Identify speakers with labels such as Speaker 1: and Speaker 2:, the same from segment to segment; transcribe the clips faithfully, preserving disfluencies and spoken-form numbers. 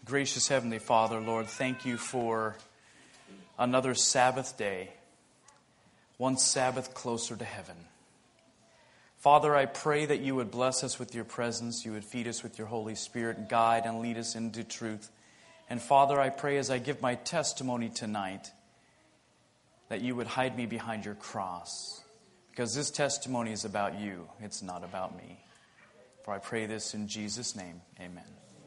Speaker 1: Gracious Heavenly Father, Lord, thank you for another Sabbath day, one Sabbath closer to heaven. Father, I pray that you would bless us with your presence, you would feed us with your Holy Spirit, guide and lead us into truth. And Father, I pray as I give my testimony tonight, that you would hide me behind your cross, because this testimony is about you, it's not about me. For I pray this in Jesus' name, amen.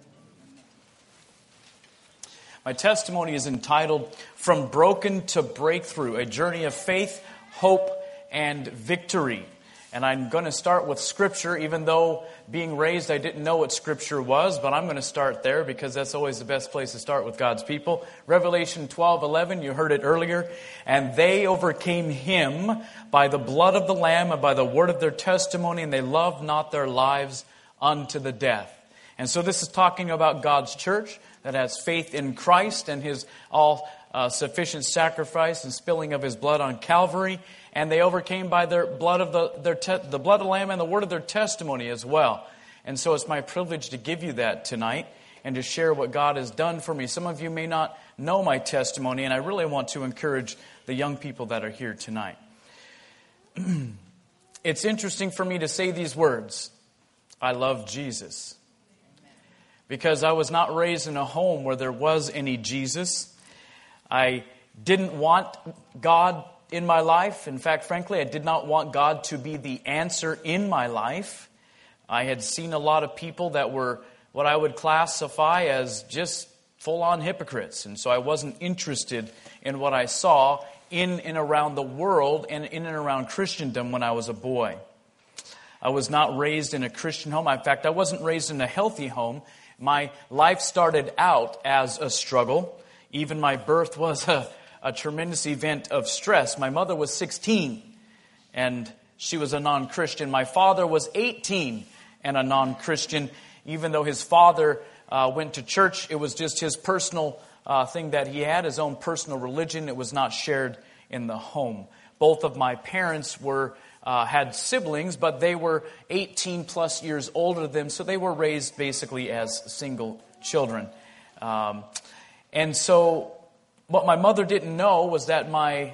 Speaker 1: My testimony is entitled, From Broken to Breakthrough, a journey of faith, hope, and victory. And I'm going to start with Scripture, even though being raised I didn't know what Scripture was, but I'm going to start there because that's always the best place to start with God's people. Revelation twelve eleven, you heard it earlier. And they overcame him by the blood of the Lamb and by the word of their testimony, and they loved not their lives unto the death. And so this is talking about God's church that has faith in Christ and His all-sufficient uh, sacrifice and spilling of His blood on Calvary. And they overcame by their blood of the their te- the blood of the Lamb and the word of their testimony as well. And so it's my privilege to give you that tonight and to share what God has done for me. Some of you may not know my testimony, and I really want to encourage the young people that are here tonight. It's interesting for me to say these words, I love Jesus. Because I was not raised in a home where there was any Jesus. I didn't want God in my life. In fact, frankly, I did not want God to be the answer in my life. I had seen a lot of people that were what I would classify as just full-on hypocrites. And so I wasn't interested in what I saw in and around the world and in and around Christendom when I was a boy. I was not raised in a Christian home. In fact, I wasn't raised in a healthy home. My life started out as a struggle. Even my birth was a, a tremendous event of stress. My mother was sixteen, and she was a non-Christian. My father was eighteen and a non-Christian. Even though his father uh, went to church, it was just his personal uh, thing that he had, his own personal religion. It was not shared in the home. Both of my parents were Uh, had siblings, but they were eighteen plus years older than them, so they were raised basically as single children. Um, and so what my mother didn't know was that my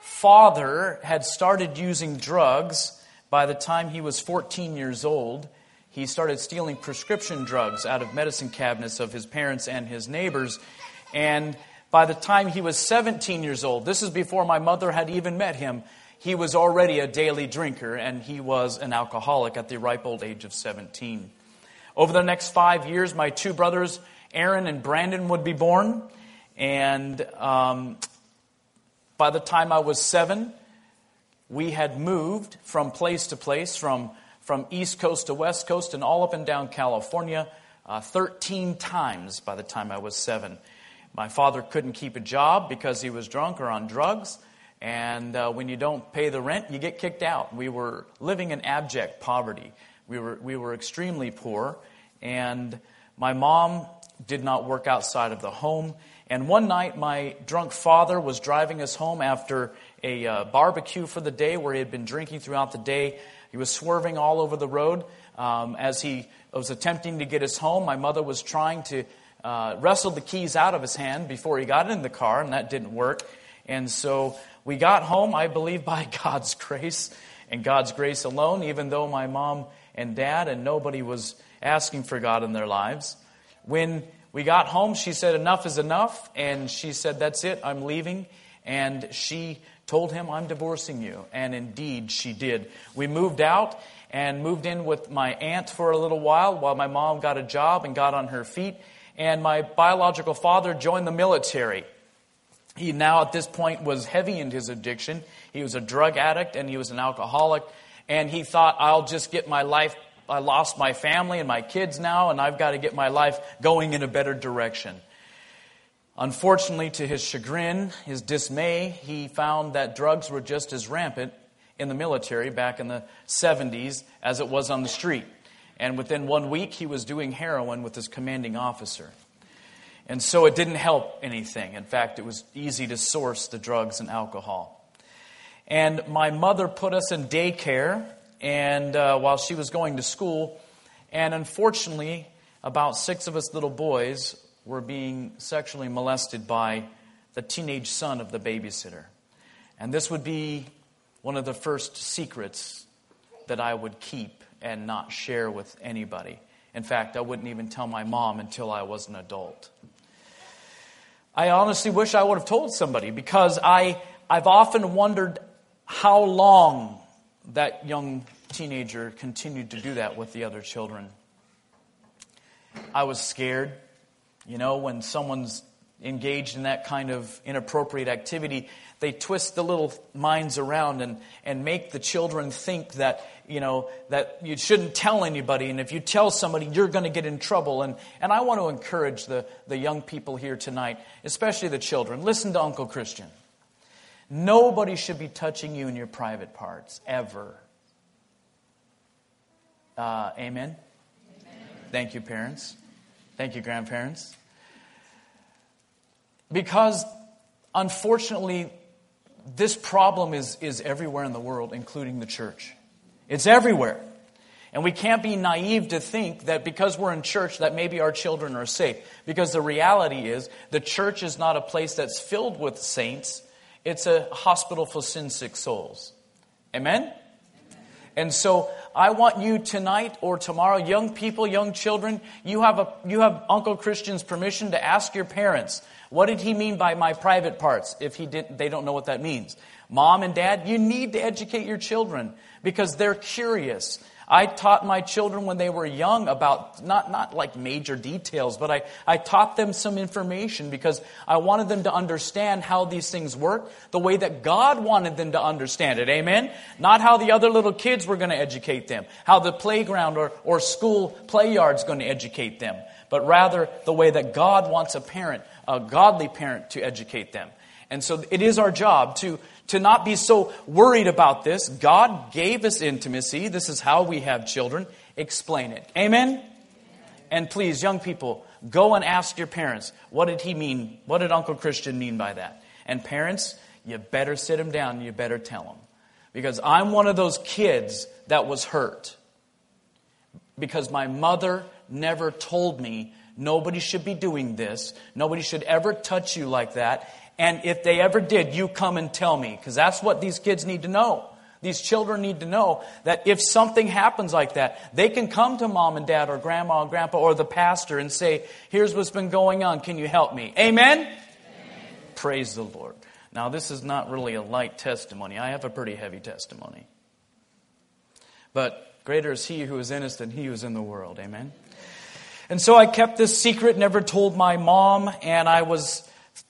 Speaker 1: father had started using drugs by the time he was fourteen years old. He started stealing prescription drugs out of medicine cabinets of his parents and his neighbors. And by the time he was seventeen years old, this is before my mother had even met him, he was already a daily drinker, and he was an alcoholic at the ripe old age of seventeen. Over the next five years, my two brothers, Aaron and Brandon, would be born. And um, by the time I was seven, we had moved from place to place, from, from East Coast to West Coast, and all up and down California, uh, thirteen times by the time I was seven. My father couldn't keep a job because he was drunk or on drugs. And uh, when you don't pay the rent, you get kicked out. We were living in abject poverty. We were we were extremely poor. And my mom did not work outside of the home. And one night, my drunk father was driving us home after a uh, barbecue for the day where he had been drinking throughout the day. He was swerving all over the road um, as he was attempting to get us home. My mother was trying to uh, wrestle the keys out of his hand before he got in the car, and that didn't work. And so we got home, I believe, by God's grace and God's grace alone, even though my mom and dad and nobody was asking for God in their lives. When we got home, she said, enough is enough. And she said, that's it, I'm leaving. And she told him, I'm divorcing you. And indeed, she did. We moved out and moved in with my aunt for a little while while my mom got a job and got on her feet. And my biological father joined the military. He now at this point was heavy in his addiction. He was a drug addict and he was an alcoholic. And he thought, I'll just get my life, I lost my family and my kids now, and I've got to get my life going in a better direction. Unfortunately, to his chagrin, his dismay, he found that drugs were just as rampant in the military back in the seventies as it was on the street. And within one week, he was doing heroin with his commanding officer. And so it didn't help anything. In fact, it was easy to source the drugs and alcohol. And my mother put us in daycare and uh, while she was going to school. And unfortunately, about six of us little boys were being sexually molested by the teenage son of the babysitter. And this would be one of the first secrets that I would keep and not share with anybody. In fact, I wouldn't even tell my mom until I was an adult. I honestly wish I would have told somebody, because I, I've often wondered how long that young teenager continued to do that with the other children. I was scared. You know, when someone's engaged in that kind of inappropriate activity, they twist the little minds around and, and make the children think that, you know, that you shouldn't tell anybody. And if you tell somebody, you're going to get in trouble. And, and I want to encourage the, the young people here tonight, especially the children. Listen to Uncle Christian. Nobody should be touching you in your private parts, ever. Uh, amen? Amen? Thank you, parents. Thank you, grandparents. Because, unfortunately, this problem is, is everywhere in the world, including the church. It's everywhere. And we can't be naive to think that because we're in church that maybe our children are safe. Because the reality is, the church is not a place that's filled with saints. It's a hospital for sin-sick souls. Amen? Amen? And so, I want you tonight or tomorrow, young people, young children, you have a you have Uncle Christian's permission to ask your parents, what did he mean by my private parts? If he didn't, they don't know what that means. Mom and Dad, you need to educate your children because they're curious. I taught my children when they were young about, not, not like major details, but I, I taught them some information because I wanted them to understand how these things work the way that God wanted them to understand it. Amen? Not how the other little kids were going to educate them, how the playground or, or school play yard's going to educate them, but rather the way that God wants a parent, a godly parent, to educate them. And so it is our job to, to not be so worried about this. God gave us intimacy. This is how we have children. Explain it. Amen? Amen? And please, young people, go and ask your parents, what did he mean? What did Uncle Christian mean by that? And parents, you better sit him down and you better tell him. Because I'm one of those kids that was hurt. Because my mother never told me nobody should be doing this. Nobody should ever touch you like that. And if they ever did, you come and tell me. Because that's what these kids need to know. These children need to know that if something happens like that, they can come to mom and dad or grandma and grandpa or the pastor and say, here's what's been going on. Can you help me? Amen? Amen. Praise the Lord. Now, this is not really a light testimony. I have a pretty heavy testimony. But greater is he who is in us than he who is in the world. Amen? And so I kept this secret, never told my mom, and I was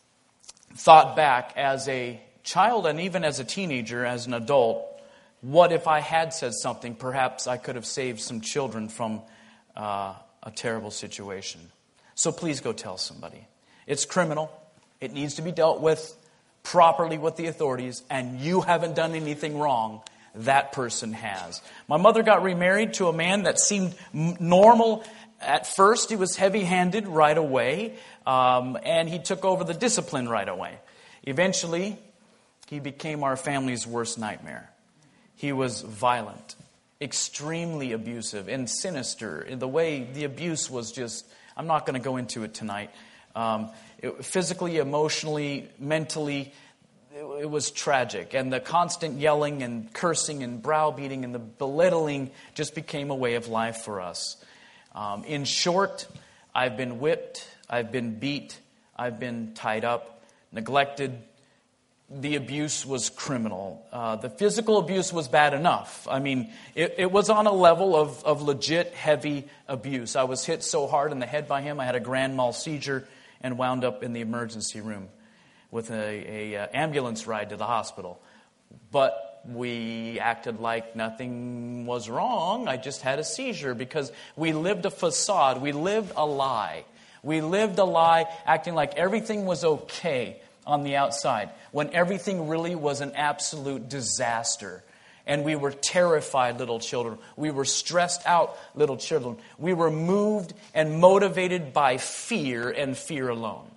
Speaker 1: thought back as a child and even as a teenager, as an adult, what if I had said something? Perhaps I could have saved some children from uh, a terrible situation. So please go tell somebody. It's criminal. It needs to be dealt with properly with the authorities, and you haven't done anything wrong. That person has. My mother got remarried to a man that seemed normal. At first, he was heavy-handed right away, um, and he took over the discipline right away. Eventually, he became our family's worst nightmare. He was violent, extremely abusive, and sinister. In the way the abuse was just, I'm not going to go into it tonight. Um, it, physically, emotionally, mentally, it, it was tragic. And the constant yelling and cursing and browbeating and the belittling just became a way of life for us. Um, in short, I've been whipped, I've been beat, I've been tied up, neglected. The abuse was criminal. Uh, the physical abuse was bad enough. I mean, it, it was on a level of, of legit heavy abuse. I was hit so hard in the head by him, I had a grand mal seizure and wound up in the emergency room with a, a uh, ambulance ride to the hospital. But we acted like nothing was wrong. I just had a seizure because we lived a facade. We lived a lie. We lived a lie acting like everything was okay on the outside when everything really was an absolute disaster. And we were terrified little children. We were stressed out little children. We were moved and motivated by fear and fear alone.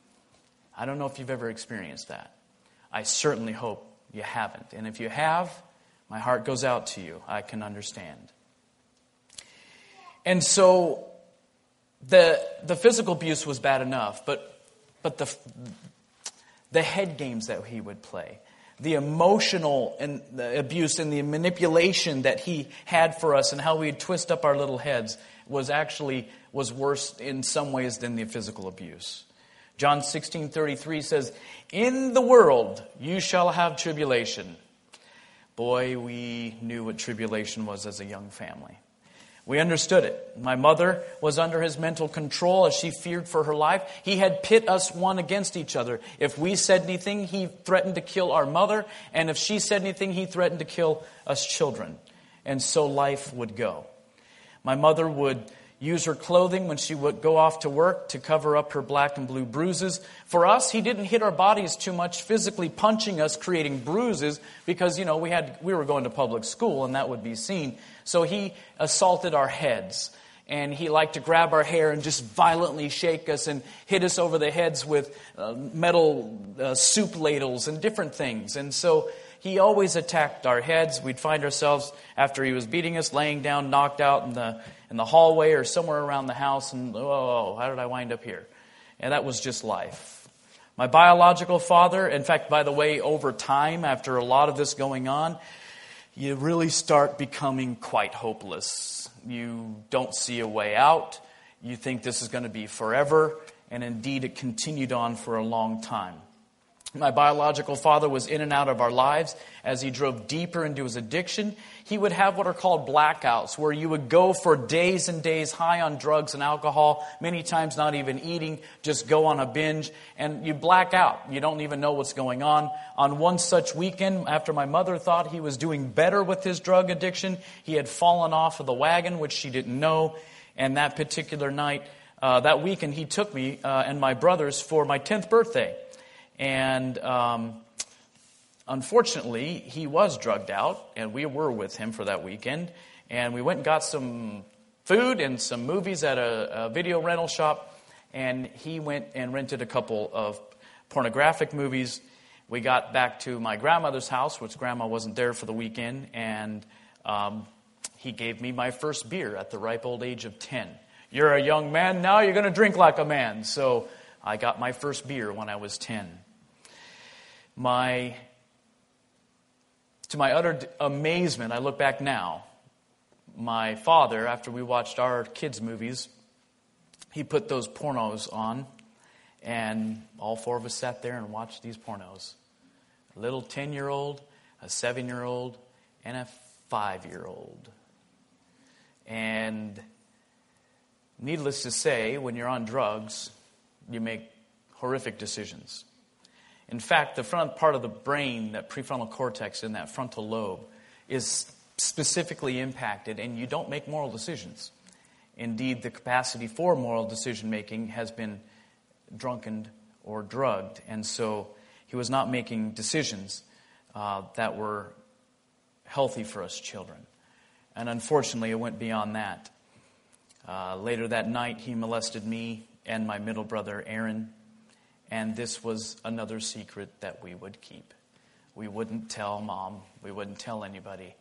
Speaker 1: I don't know if you've ever experienced that. I certainly hope you haven't. And if you have, my heart goes out to you. I can understand. And so the the physical abuse was bad enough, but but the the head games that he would play, the emotional and the abuse and the manipulation that he had for us and how we'd twist up our little heads was actually was worse in some ways than the physical abuse. John sixteen thirty-three says, "In the world you shall have tribulation." Boy, we knew what tribulation was as a young family. We understood it. My mother was under his mental control as she feared for her life. He had pit us one against each other. If we said anything, he threatened to kill our mother. And if she said anything, he threatened to kill us children. And so life would go. My mother would use her clothing when she would go off to work to cover up her black and blue bruises. For us, he didn't hit our bodies too much, physically punching us, creating bruises, because, you know, we had we were going to public school and that would be seen. So he assaulted our heads, and he liked to grab our hair and just violently shake us and hit us over the heads with uh, metal uh, soup ladles and different things. And so he always attacked our heads. We'd find ourselves, after he was beating us, laying down, knocked out in the in the hallway or somewhere around the house, and oh, how did I wind up here? And that was just life. My biological father, in fact, by the way, over time, after a lot of this going on, you really start becoming quite hopeless. You don't see a way out. You think this is going to be forever, and indeed it continued on for a long time. My biological father was in and out of our lives as he drove deeper into his addiction. He would have what are called blackouts, where you would go for days and days high on drugs and alcohol, many times not even eating, just go on a binge, and you black out. You don't even know what's going on. On one such weekend, after my mother thought he was doing better with his drug addiction, he had fallen off of the wagon, which she didn't know. And that particular night, uh, that weekend, he took me uh, and my brothers for my tenth birthday. And um, unfortunately, he was drugged out, and we were with him for that weekend. And we went and got some food and some movies at a, a video rental shop. And he went and rented a couple of pornographic movies. We got back to my grandmother's house, which grandma wasn't there for the weekend. And um, he gave me my first beer at the ripe old age of ten. You're a young man now, you're going to drink like a man. So I got my first beer when I was ten. My, to my utter amazement, I look back now, my father, after we watched our kids' movies, he put those pornos on, and all four of us sat there and watched these pornos. A little ten-year-old, a seven-year-old, and a five-year-old. And needless to say, when you're on drugs, you make horrific decisions. In fact, the front part of the brain, that prefrontal cortex in that frontal lobe, is specifically impacted, and you don't make moral decisions. Indeed, the capacity for moral decision-making has been drunkened or drugged, and so he was not making decisions uh, that were healthy for us children. And unfortunately, it went beyond that. Uh, later that night, he molested me and my middle brother, Aaron. And this was another secret that we would keep. We wouldn't tell Mom. We wouldn't tell anybody.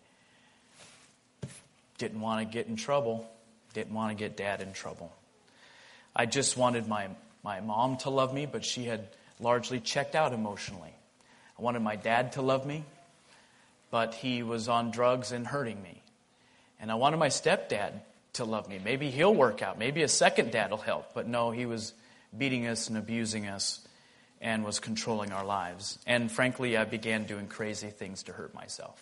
Speaker 1: Didn't want to get in trouble. Didn't want to get Dad in trouble. I just wanted my, my mom to love me, but she had largely checked out emotionally. I wanted my dad to love me, but he was on drugs and hurting me. And I wanted my stepdad to love me. Maybe he'll work out. Maybe a second dad will help. But no, he was beating us and abusing us and was controlling our lives. And frankly, I began doing crazy things to hurt myself.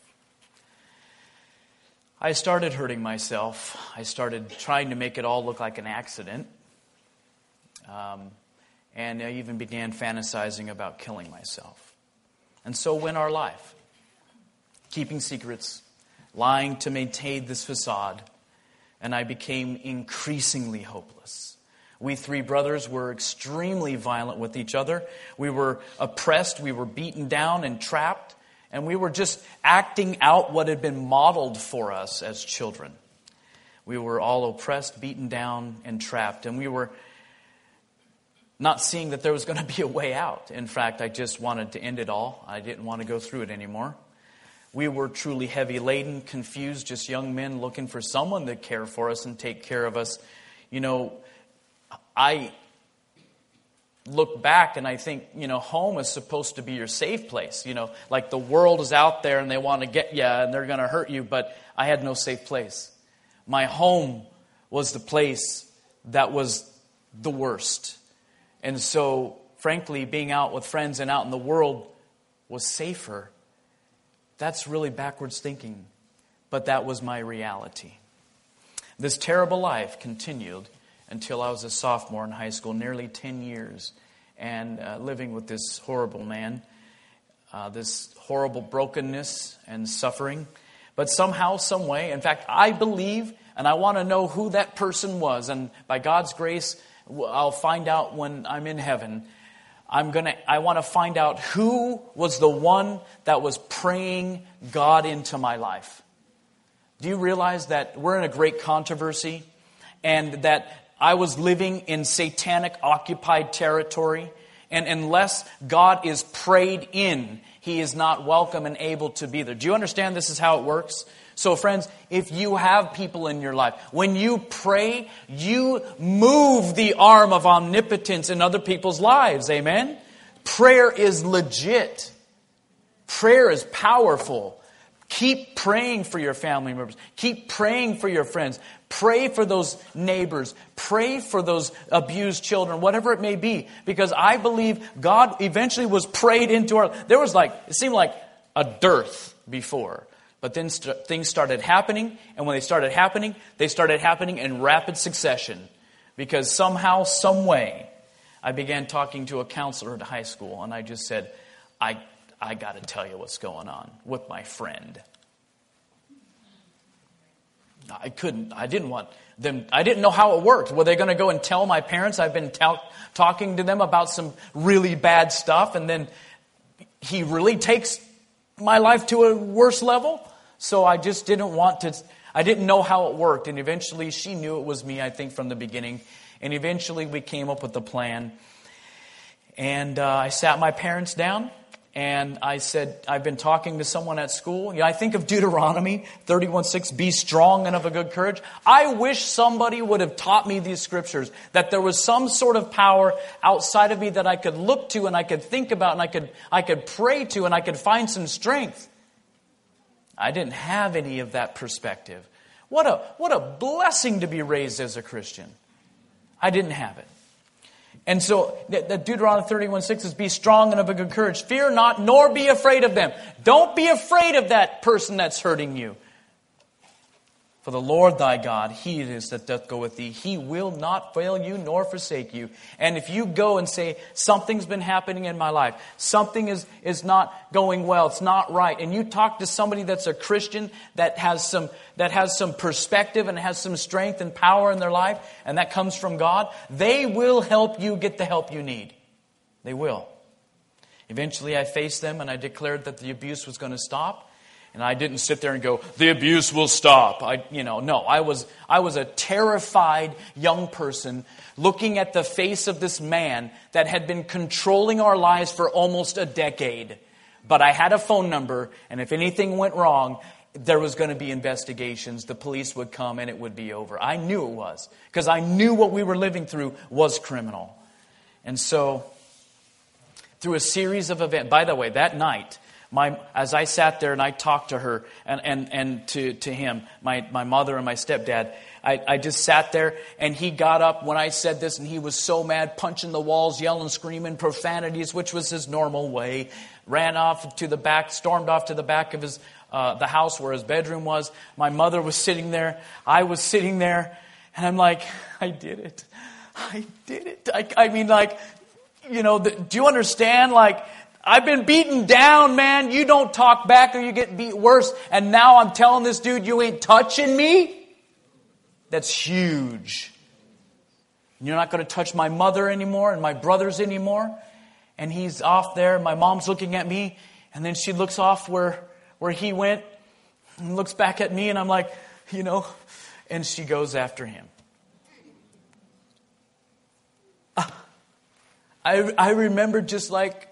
Speaker 1: I started hurting myself. I started trying to make it all look like an accident. Um, and I even began fantasizing about killing myself. And so went our life. Keeping secrets, lying to maintain this facade. And I became increasingly hopeless. We three brothers were extremely violent with each other. We were oppressed, we were beaten down and trapped, and we were just acting out what had been modeled for us as children. We were all oppressed, beaten down, and trapped, and we were not seeing that there was going to be a way out. In fact, I just wanted to end it all. I didn't want to go through it anymore. We were truly heavy-laden, confused, just young men looking for someone to care for us and take care of us. You know, I look back and I think, you know, home is supposed to be your safe place. You know, like the world is out there and they want to get you and they're going to hurt you, but I had no safe place. My home was the place that was the worst. And so, frankly, being out with friends and out in the world was safer. That's really backwards thinking, but that was my reality. This terrible life continued until I was a sophomore in high school, nearly ten years, and uh, living with this horrible man, uh, this horrible brokenness and suffering. But somehow, some way, in fact, I believe, and I want to know who that person was, and by God's grace, I'll find out when I'm in heaven. I'm gonna. I want to find out who was the one that was praying God into my life. Do you realize that we're in a great controversy, and that I was living in satanic occupied territory, and unless God is prayed in, He is not welcome and able to be there. Do you understand this is how it works? So friends, if you have people in your life, when you pray, you move the arm of omnipotence in other people's lives. Amen? Prayer is legit. Prayer is powerful. Keep praying for your family members. Keep praying for your friends. Pray for those neighbors. Pray for those abused children, whatever it may be. Because I believe God eventually was prayed into our... There was like, it seemed like a dearth before. But then st- things started happening, and when they started happening, they started happening in rapid succession. Because somehow, some way, I began talking to a counselor at high school, and I just said, I, I got to tell you what's going on with my friend. I couldn't, I didn't want them, I didn't know how it worked. Were they going to go and tell my parents I've been ta- talking to them about some really bad stuff, and then he really takes my life to a worse level? So I just didn't want to, I didn't know how it worked. And eventually she knew it was me, I think, from the beginning. And eventually we came up with a plan. And uh, I sat my parents down and I said, I've been talking to someone at school. You know, I think of Deuteronomy thirty-one six, be strong and of a good courage. I wish somebody would have taught me these scriptures, that there was some sort of power outside of me that I could look to and I could think about and I could, I could pray to and I could find some strength. I didn't have any of that perspective. What a, what a blessing to be raised as a Christian. I didn't have it. And so the Deuteronomy thirty-one six is be strong and of a good courage. Fear not, nor be afraid of them. Don't be afraid of that person that's hurting you. For the Lord thy God, He it is that doth go with thee. He will not fail you nor forsake you. And if you go and say, something's been happening in my life, something is, is not going well, it's not right, and you talk to somebody that's a Christian that has some that has some perspective and has some strength and power in their life, and that comes from God, they will help you get the help you need. They will. Eventually I faced them and I declared that the abuse was going to stop. And I didn't sit there and go, the abuse will stop. I, you know, no, I was, I was a terrified young person looking at the face of this man that had been controlling our lives for almost a decade. But I had a phone number, and if anything went wrong, there was going to be investigations. The police would come and it would be over. I knew it was, because I knew what we were living through was criminal. And so, through a series of events, by the way, that night, My, as I sat there and I talked to her and, and, and to, to him, my, my mother and my stepdad, I, I just sat there and he got up when I said this and he was so mad, punching the walls, yelling, screaming profanities, which was his normal way, ran off to the back, stormed off to the back of his uh, the house where his bedroom was. My mother was sitting there. I was sitting there and I'm like, I did it. I did it. I, I mean, like, you know, the, do you understand? Like, I've been beaten down, man. You don't talk back or you get beat worse. And now I'm telling this dude, you ain't touching me? That's huge. You're not going to touch my mother anymore and my brothers anymore. And he's off there. My mom's looking at me. And then she looks off where, where he went and looks back at me. And I'm like, you know, and she goes after him. I, I remember just like,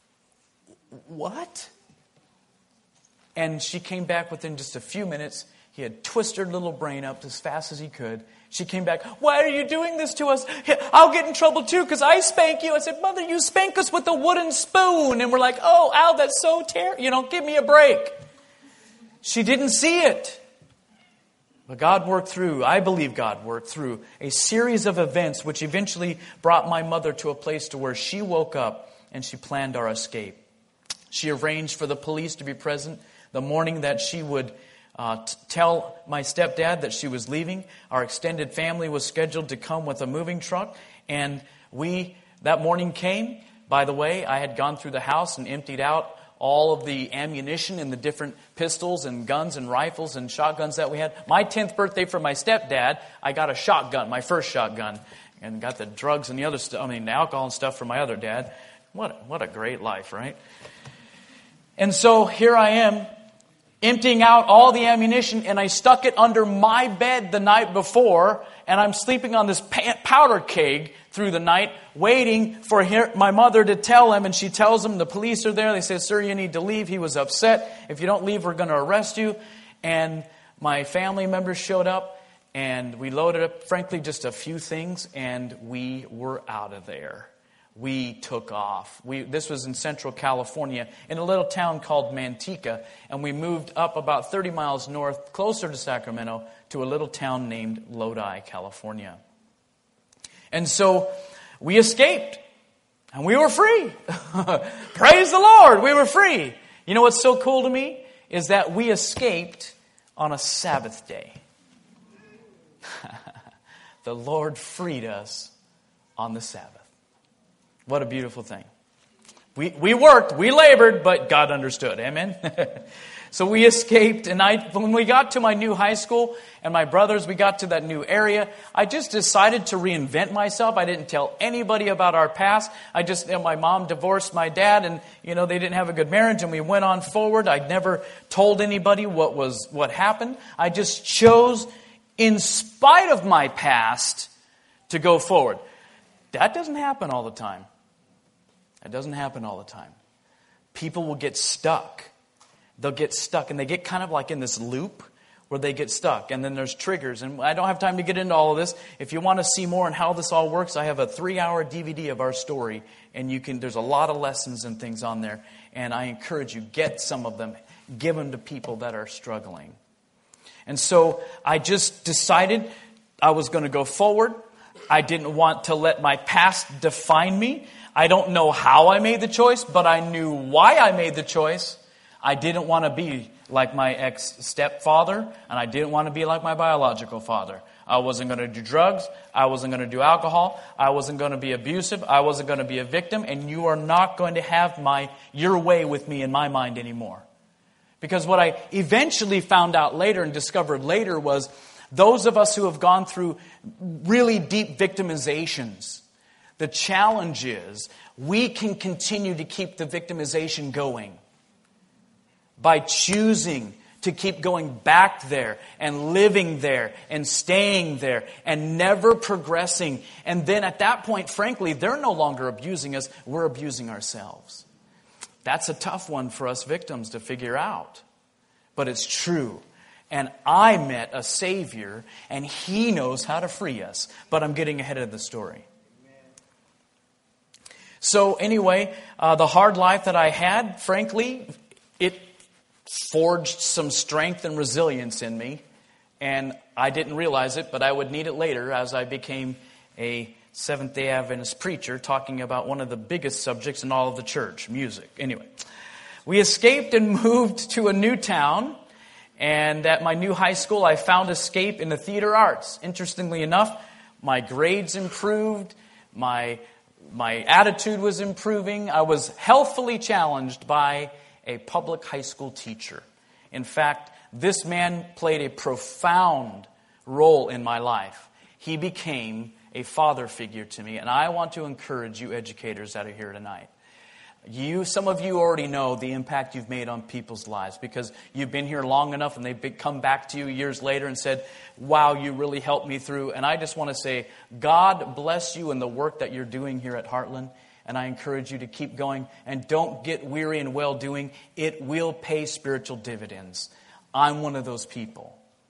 Speaker 1: what? And she came back within just a few minutes. He had twisted her little brain up as fast as he could. She came back, why are you doing this to us? I'll get in trouble too because I spank you. I said, Mother, you spank us with a wooden spoon. And we're like, oh, ow, that's so terrible. You know, give me a break. She didn't see it. But God worked through, I believe God worked through a series of events which eventually brought my mother to a place to where she woke up and she planned our escape. She arranged for the police to be present the morning that she would uh, t- tell my stepdad that she was leaving. Our extended family was scheduled to come with a moving truck. And we, that morning came. By the way, I had gone through the house and emptied out all of the ammunition and the different pistols and guns and rifles and shotguns that we had. My tenth birthday for my stepdad, I got a shotgun, my first shotgun, and got the drugs and the other stuff, I mean, the alcohol and stuff for my other dad. What, what a great life, right? And so here I am, emptying out all the ammunition, and I stuck it under my bed the night before, and I'm sleeping on this powder keg through the night, waiting for her, my mother to tell him, and she tells him the police are there. They say, sir, you need to leave. He was upset. If you don't leave, we're going to arrest you. And my family members showed up, and we loaded up, frankly, just a few things, and we were out of there. We took off. We, this was in Central California, in a little town called Manteca, and we moved up about thirty miles north, closer to Sacramento, to a little town named Lodi, California. And so we escaped, and we were free. Praise the Lord, we were free. You know what's so cool to me is that we escaped on a Sabbath day. The Lord freed us on the Sabbath. What a beautiful thing. We we worked, we labored, but God understood. Amen? So we escaped, and I, when we got to my new high school, and my brothers, we got to that new area, I just decided to reinvent myself. I didn't tell anybody about our past. I just, you know, my mom divorced my dad, and, you know, they didn't have a good marriage, and we went on forward. I never told anybody what was, what happened. I just chose, in spite of my past, to go forward. That doesn't happen all the time. That doesn't happen all the time. People will get stuck. They'll get stuck, and they get kind of like in this loop where they get stuck. And then there's triggers. And I don't have time to get into all of this. If you want to see more on how this all works, I have a three-hour D V D of our story. And you can. There's a lot of lessons and things on there. And I encourage you, get some of them. Give them to people that are struggling. And so I just decided I was going to go forward. I didn't want to let my past define me. I don't know how I made the choice, but I knew why I made the choice. I didn't want to be like my ex-stepfather, and I didn't want to be like my biological father. I wasn't going to do drugs. I wasn't going to do alcohol. I wasn't going to be abusive. I wasn't going to be a victim, and you are not going to have my your way with me in my mind anymore. Because what I eventually found out later and discovered later was those of us who have gone through really deep victimizations, the challenge is we can continue to keep the victimization going by choosing to keep going back there and living there and staying there and never progressing. And then at that point, frankly, they're no longer abusing us. We're abusing ourselves. That's a tough one for us victims to figure out. But it's true. And I met a Savior, and He knows how to free us. But I'm getting ahead of the story. So anyway, uh, the hard life that I had, frankly, it forged some strength and resilience in me. And I didn't realize it, but I would need it later as I became a Seventh-day Adventist preacher talking about one of the biggest subjects in all of the church, music. Anyway, we escaped and moved to a new town. And at my new high school, I found escape in the theater arts. Interestingly enough, my grades improved. My, my attitude was improving. I was healthfully challenged by a public high school teacher. In fact, this man played a profound role in my life. He became a father figure to me. And I want to encourage you educators that are here tonight. You, some of you already know the impact you've made on people's lives because you've been here long enough and they've come back to you years later and said, wow, you really helped me through. And I just want to say, God bless you in the work that you're doing here at Heartland. And I encourage you to keep going and don't get weary in well-doing. It will pay spiritual dividends. I'm one of those people.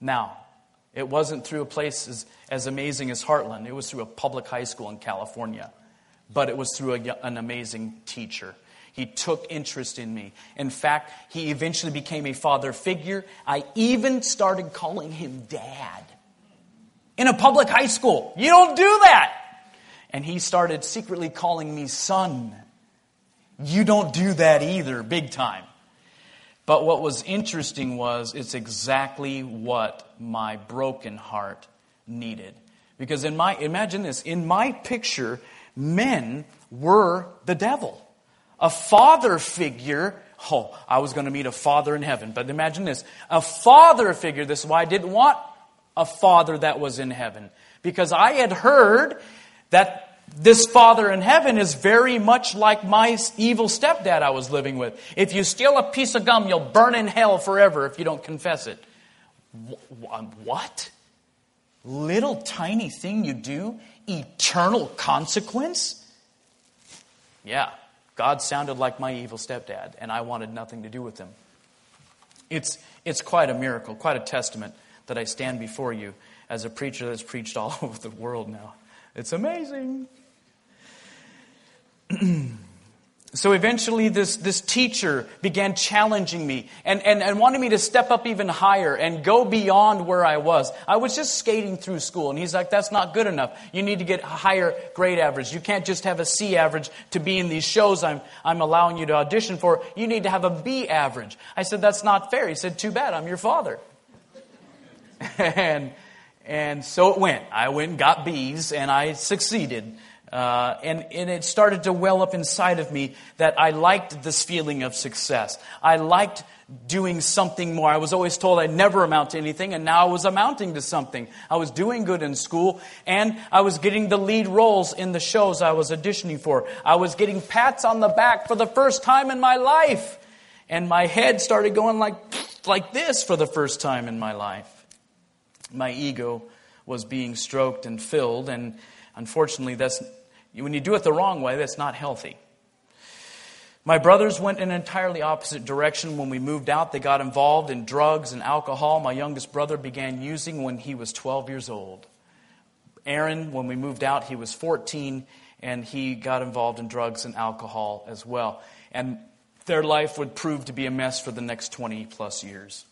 Speaker 1: Now, it wasn't through a place as, as amazing as Heartland. It was through a public high school in California. But it was through a, an amazing teacher. He took interest in me. In fact, he eventually became a father figure. I even started calling him Dad. In a public high school. You don't do that. And he started secretly calling me son. You don't do that either, big time. But what was interesting was it's exactly what my broken heart needed. Because in my, imagine this, in my picture, men were the devil. A father figure, oh, I was going to meet a father in heaven. But imagine this, a father figure, this is why I didn't want a father that was in heaven. Because I had heard that this father in heaven is very much like my evil stepdad I was living with. If you steal a piece of gum, you'll burn in hell forever if you don't confess it. What? Little tiny thing you do? Eternal consequence? Yeah, God sounded like my evil stepdad, and I wanted nothing to do with him. It's, it's quite a miracle, quite a testament that I stand before you as a preacher that's preached all over the world now. It's amazing. So eventually this, this teacher began challenging me and, and, and wanted me to step up even higher and go beyond where I was. I was just skating through school, and he's like, that's not good enough. You need to get a higher grade average. You can't just have a C average to be in these shows I'm, I'm allowing you to audition for. You need to have a B average. I said, that's not fair. He said, too bad, I'm your father. and and so it went. I went and got B's, and I succeeded. Uh, and, and it started to well up inside of me that I liked this feeling of success. I liked doing something more. I was always told I'd never amount to anything, and now I was amounting to something. I was doing good in school, and I was getting the lead roles in the shows I was auditioning for. I was getting pats on the back for the first time in my life. And my head started going like, like this for the first time in my life. My ego was being stroked and filled, and unfortunately, that's when you do it the wrong way, that's not healthy. My brothers went in an entirely opposite direction. When we moved out, they got involved in drugs and alcohol. My youngest brother began using when he was twelve years old. Aaron, when we moved out, he was fourteen, and he got involved in drugs and alcohol as well. And their life would prove to be a mess for the next twenty plus years.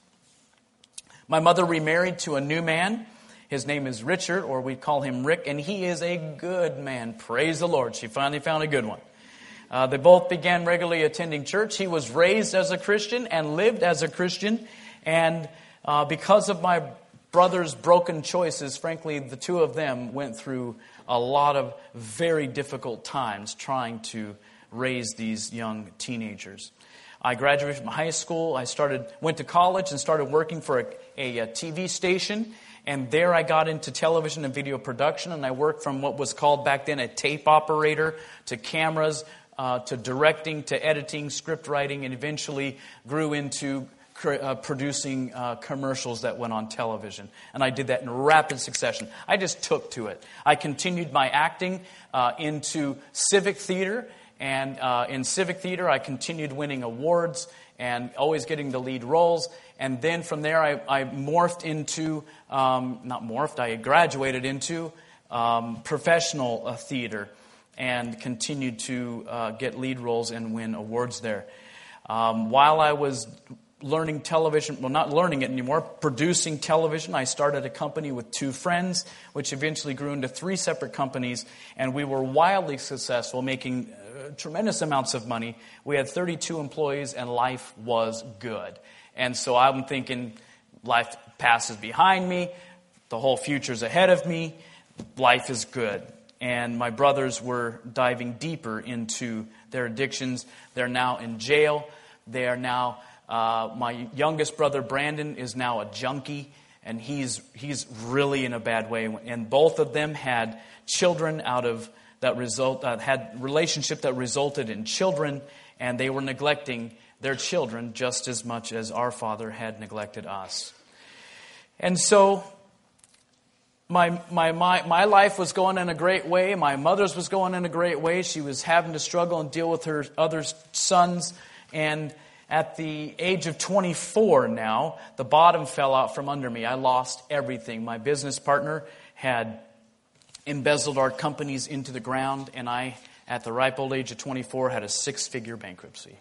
Speaker 1: My mother remarried to a new man. His name is Richard, or we call him Rick, and he is a good man. Praise the Lord. She finally found a good one. Uh, they both began regularly attending church. He was raised as a Christian and lived as a Christian. And uh, because of my brother's broken choices, frankly, the two of them went through a lot of very difficult times trying to raise these young teenagers. I graduated from high school. I started, went to college and started working for a, a, a T V station. And there I got into television and video production, and I worked from what was called back then a tape operator to cameras, uh, to directing, to editing, script writing, and eventually grew into uh, producing uh, commercials that went on television. And I did that in rapid succession. I just took to it. I continued my acting uh, into civic theater, and uh, in civic theater I continued winning awards and always getting the lead roles. And then from there, I, I morphed into, um, not morphed, I graduated into um, professional uh, theater and continued to uh, get lead roles and win awards there. Um, while I was learning television, well, not learning it anymore, producing television, I started a company with two friends, which eventually grew into three separate companies, and we were wildly successful, making uh, tremendous amounts of money. We had thirty-two employees, and life was good. And so I'm thinking, life passes behind me, the whole future's ahead of me, life is good. And my brothers were diving deeper into their addictions. They're now in jail. They are now, uh, my youngest brother, Brandon, is now a junkie, and he's he's really in a bad way. And both of them had children out of that result, uh, had relationship that resulted in children, and they were neglecting their children just as much as our father had neglected us. And so my, my my my life was going in a great way. My mother's was going in a great way. She was having to struggle and deal with her other sons. And At the age of twenty-four now, the bottom fell out from under me. I lost everything. My business partner had embezzled our companies into the ground, and I, at the ripe old age of twenty-four, had a six-figure bankruptcy.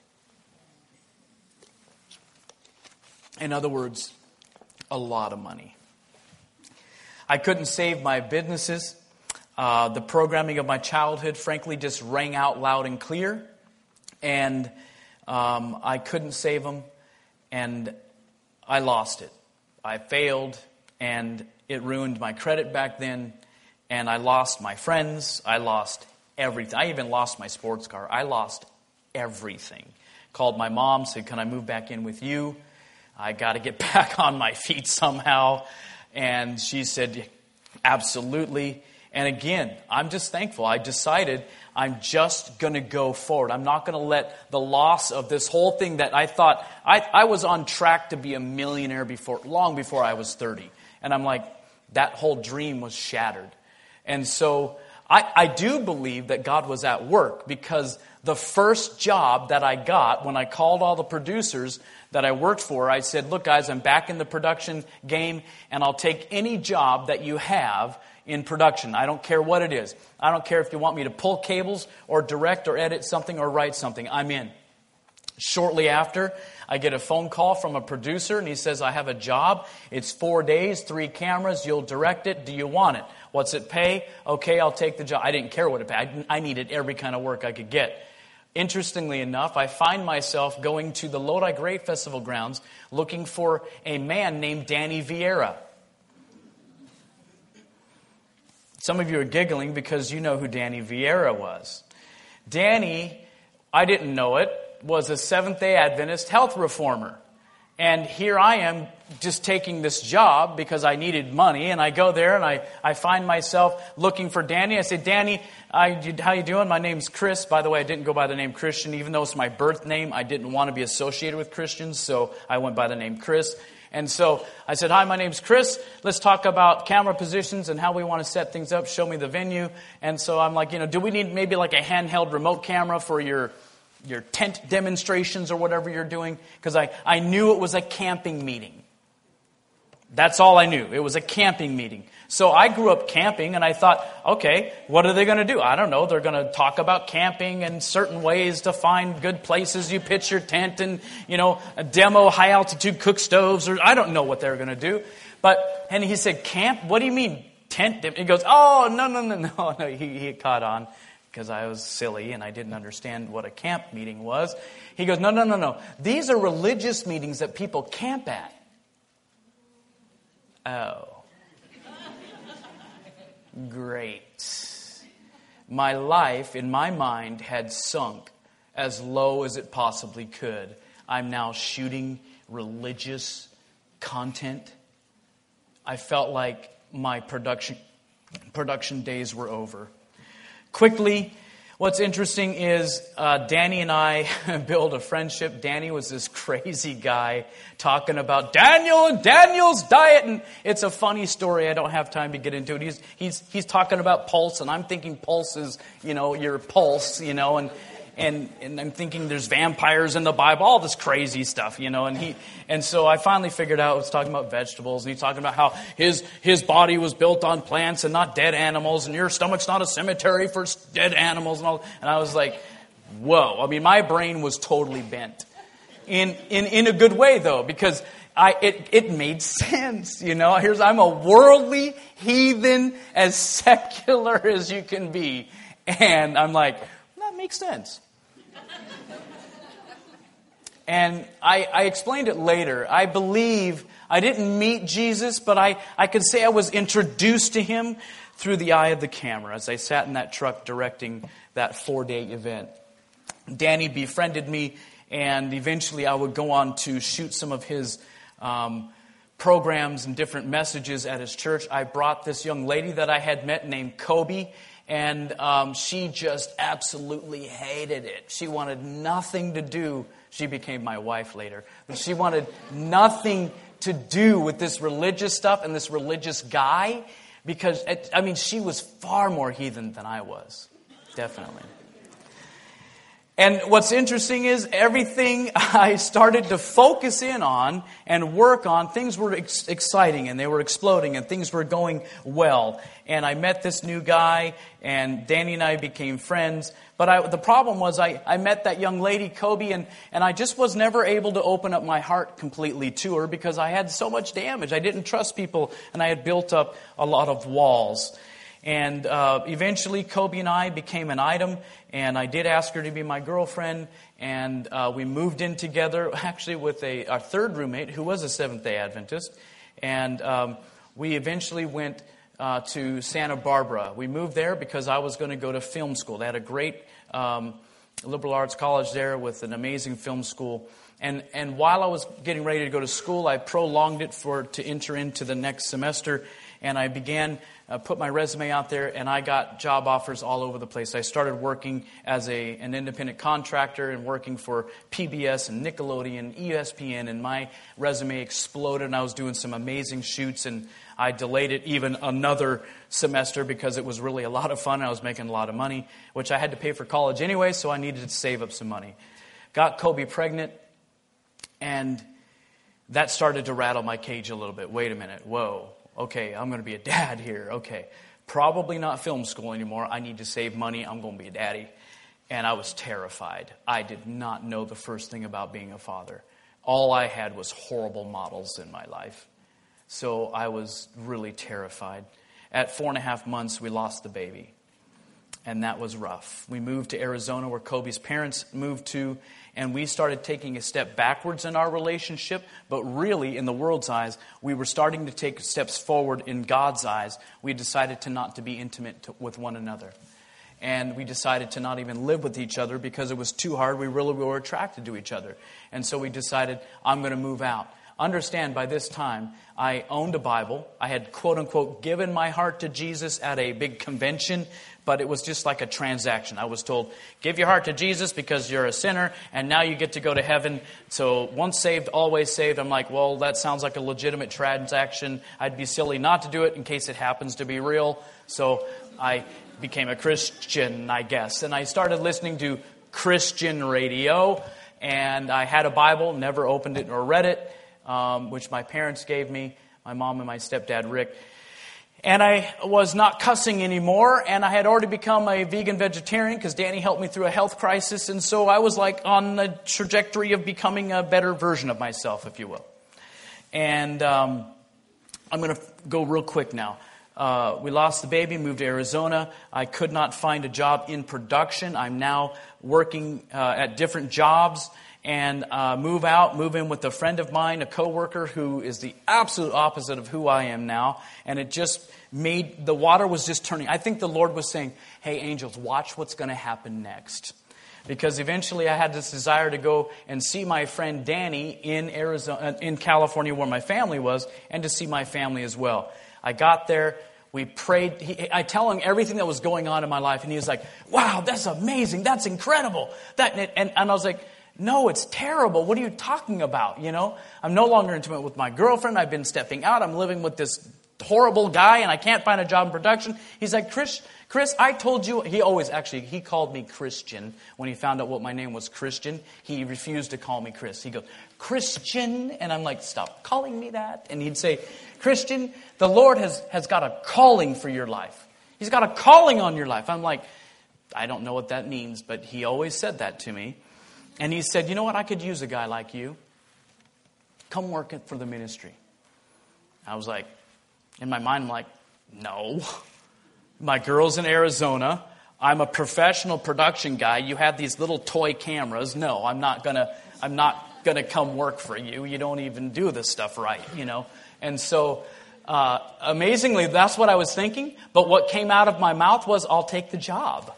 Speaker 1: In other words, a lot of money. I couldn't save my businesses. Uh, the programming of my childhood, frankly, just rang out loud and clear. And um, I couldn't save them. And I lost it. I failed. And it ruined my credit back then. And I lost my friends. I lost everything. I even lost my sports car. I lost everything. Called my mom, said, can I move back in with you? I got to get back on my feet somehow. And she said, absolutely. And again, I'm just thankful. I decided I'm just going to go forward. I'm not going to let the loss of this whole thing that I thought, I, I was on track to be a millionaire before, long before I was thirty. And I'm like, that whole dream was shattered. And so I, I do believe that God was at work, because the first job that I got when I called all the producers that I worked for, I said, look guys, I'm back in the production game, and I'll take any job that you have in production. I don't care what it is. I don't care if you want me to pull cables or direct or edit something or write something. I'm in. Shortly after, I get a phone call from a producer, and he says, I have a job. It's four days, three cameras. You'll direct it. Do you want it? What's it pay? Okay, I'll take the job. I didn't care what it paid. I needed every kind of work I could get. Interestingly enough, I find myself going to the Lodi Great Festival grounds looking for a man named Danny Vieira. Some of you are giggling because you know who Danny Vieira was. Danny, I didn't know it, was a Seventh-day Adventist health reformer. And here I am just taking this job because I needed money. And I go there and I, I find myself looking for Danny. I say, Danny, I, how you doing? My name's Chris. By the way, I didn't go by the name Christian. Even though it's my birth name, I didn't want to be associated with Christians. So I went by the name Chris. And so I said, hi, my name's Chris. Let's talk about camera positions and how we want to set things up. Show me the venue. And so I'm like, you know, do we need maybe like a handheld remote camera for your your tent demonstrations or whatever you're doing? Because I, I knew it was a camping meeting. That's all I knew. It was a camping meeting. So I grew up camping, and I thought, okay, what are they going to do? I don't know. They're going to talk about camping and certain ways to find good places. You pitch your tent and, you know, demo high-altitude cook stoves. Or I don't know what they're going to do. But, and he said, camp? What do you mean, tent? He goes, oh, no, no, no, no. no. He, he caught on because I was silly and I didn't understand what a camp meeting was. He goes, no, no, no, no. These are religious meetings that people camp at. Oh. Great. My life, in my mind, had sunk as low as it possibly could. I'm now shooting religious content. I felt like my production production days were over. Quickly, what's interesting is uh, Danny and I built a friendship. Danny was this crazy guy talking about Daniel and Daniel's diet. And it's a funny story. I don't have time to get into it. He's he's he's talking about pulse, and I'm thinking pulse is, you know, your pulse, you know, and and and I'm thinking there's vampires in the Bible, all this crazy stuff, you know. And he and so I finally figured out, I was talking about vegetables, and he's talking about how his his body was built on plants and not dead animals, and your stomach's not a cemetery for dead animals and all. And I was like, whoa. I mean, my brain was totally bent. In in in a good way, though, because I it it made sense, you know. Here's I'm a worldly heathen, as secular as you can be, and I'm like, that makes sense. And I, I explained it later. I believe I didn't meet Jesus, but I, I could say I was introduced to him through the eye of the camera as I sat in that truck directing that four-day event. Danny befriended me, and eventually I would go on to shoot some of his um, programs and different messages at his church. I brought this young lady that I had met named Kobe, and um, she just absolutely hated it. She wanted nothing to do. She became my wife later. But she wanted nothing to do with this religious stuff and this religious guy, because, it, I mean, she was far more heathen than I was. Definitely. And what's interesting is everything I started to focus in on and work on, things were ex- exciting and they were exploding and things were going well. And I met this new guy and Danny and I became friends. But I, the problem was I, I met that young lady, Kobe, and, and I just was never able to open up my heart completely to her because I had so much damage. I didn't trust people and I had built up a lot of walls. And uh, eventually, Kobe and I became an item, and I did ask her to be my girlfriend, and uh, we moved in together, actually with a our third roommate, who was a Seventh-day Adventist, and um, we eventually went uh, to Santa Barbara. We moved there because I was going to go to film school. They had a great um, liberal arts college there with an amazing film school. And and while I was getting ready to go to school, I prolonged it for to enter into the next semester, and I began uh, put my resume out there, and I got job offers all over the place. I started working as a an independent contractor and working for P B S and Nickelodeon, E S P N, and my resume exploded, and I was doing some amazing shoots, and I delayed it even another semester because it was really a lot of fun. I was making a lot of money, which I had to pay for college anyway, so I needed to save up some money. Got Kobe pregnant. And that started to rattle my cage a little bit. Wait a minute. Whoa. Okay, I'm going to be a dad here. Okay. Probably not film school anymore. I need to save money. I'm going to be a daddy. And I was terrified. I did not know the first thing about being a father. All I had was horrible models in my life. So I was really terrified. At four and a half months, we lost the baby. And that was rough. We moved to Arizona where Kobe's parents moved to. And we started taking a step backwards in our relationship. But really, in the world's eyes, we were starting to take steps forward in God's eyes. We decided to not to be intimate to, with one another. And we decided to not even live with each other because it was too hard. We really were attracted to each other. And so we decided, I'm going to move out. Understand, by this time, I owned a Bible. I had, quote unquote, given my heart to Jesus at a big convention, but it was just like a transaction. I was told, give your heart to Jesus because you're a sinner, and now you get to go to heaven. So once saved, always saved. I'm like, well, that sounds like a legitimate transaction. I'd be silly not to do it in case it happens to be real. So I became a Christian, I guess. And I started listening to Christian radio, and I had a Bible, never opened it or read it. Um, which my parents gave me, my mom and my stepdad, Rick. And I was not cussing anymore, and I had already become a vegan vegetarian because Danny helped me through a health crisis, and so I was like on the trajectory of becoming a better version of myself, if you will. And um, I'm going to go real quick now. Uh, we lost the baby, moved to Arizona. I could not find a job in production. I'm now working uh, at different jobs. And uh, move out, move in with a friend of mine, a coworker who is the absolute opposite of who I am now. And it just made, the water was just turning. I think the Lord was saying, hey, angels, watch what's going to happen next. Because eventually I had this desire to go and see my friend Danny in Arizona, in California where my family was, and to see my family as well. I got there. We prayed. He, I tell him everything that was going on in my life. And he was like, wow, that's amazing. That's incredible. That and, and, and I was like, no, it's terrible. What are you talking about? You know, I'm no longer intimate with my girlfriend. I've been stepping out. I'm living with this horrible guy and I can't find a job in production. He's like, Chris, Chris, I told you. He always actually, he called me Christian when he found out what my name was, Christian. He refused to call me Chris. He goes, Christian. And I'm like, stop calling me that. And he'd say, Christian, the Lord has, has got a calling for your life. He's got a calling on your life. I'm like, I don't know what that means, but he always said that to me. And he said, you know what? I could use a guy like you. Come work for the ministry. I was like, in my mind, I'm like, no. My girl's in Arizona. I'm a professional production guy. You have these little toy cameras. No, I'm not gonna. I'm not gonna come work for you. You don't even do this stuff right, you know. And so, uh, amazingly, that's what I was thinking. But what came out of my mouth was, "I'll take the job."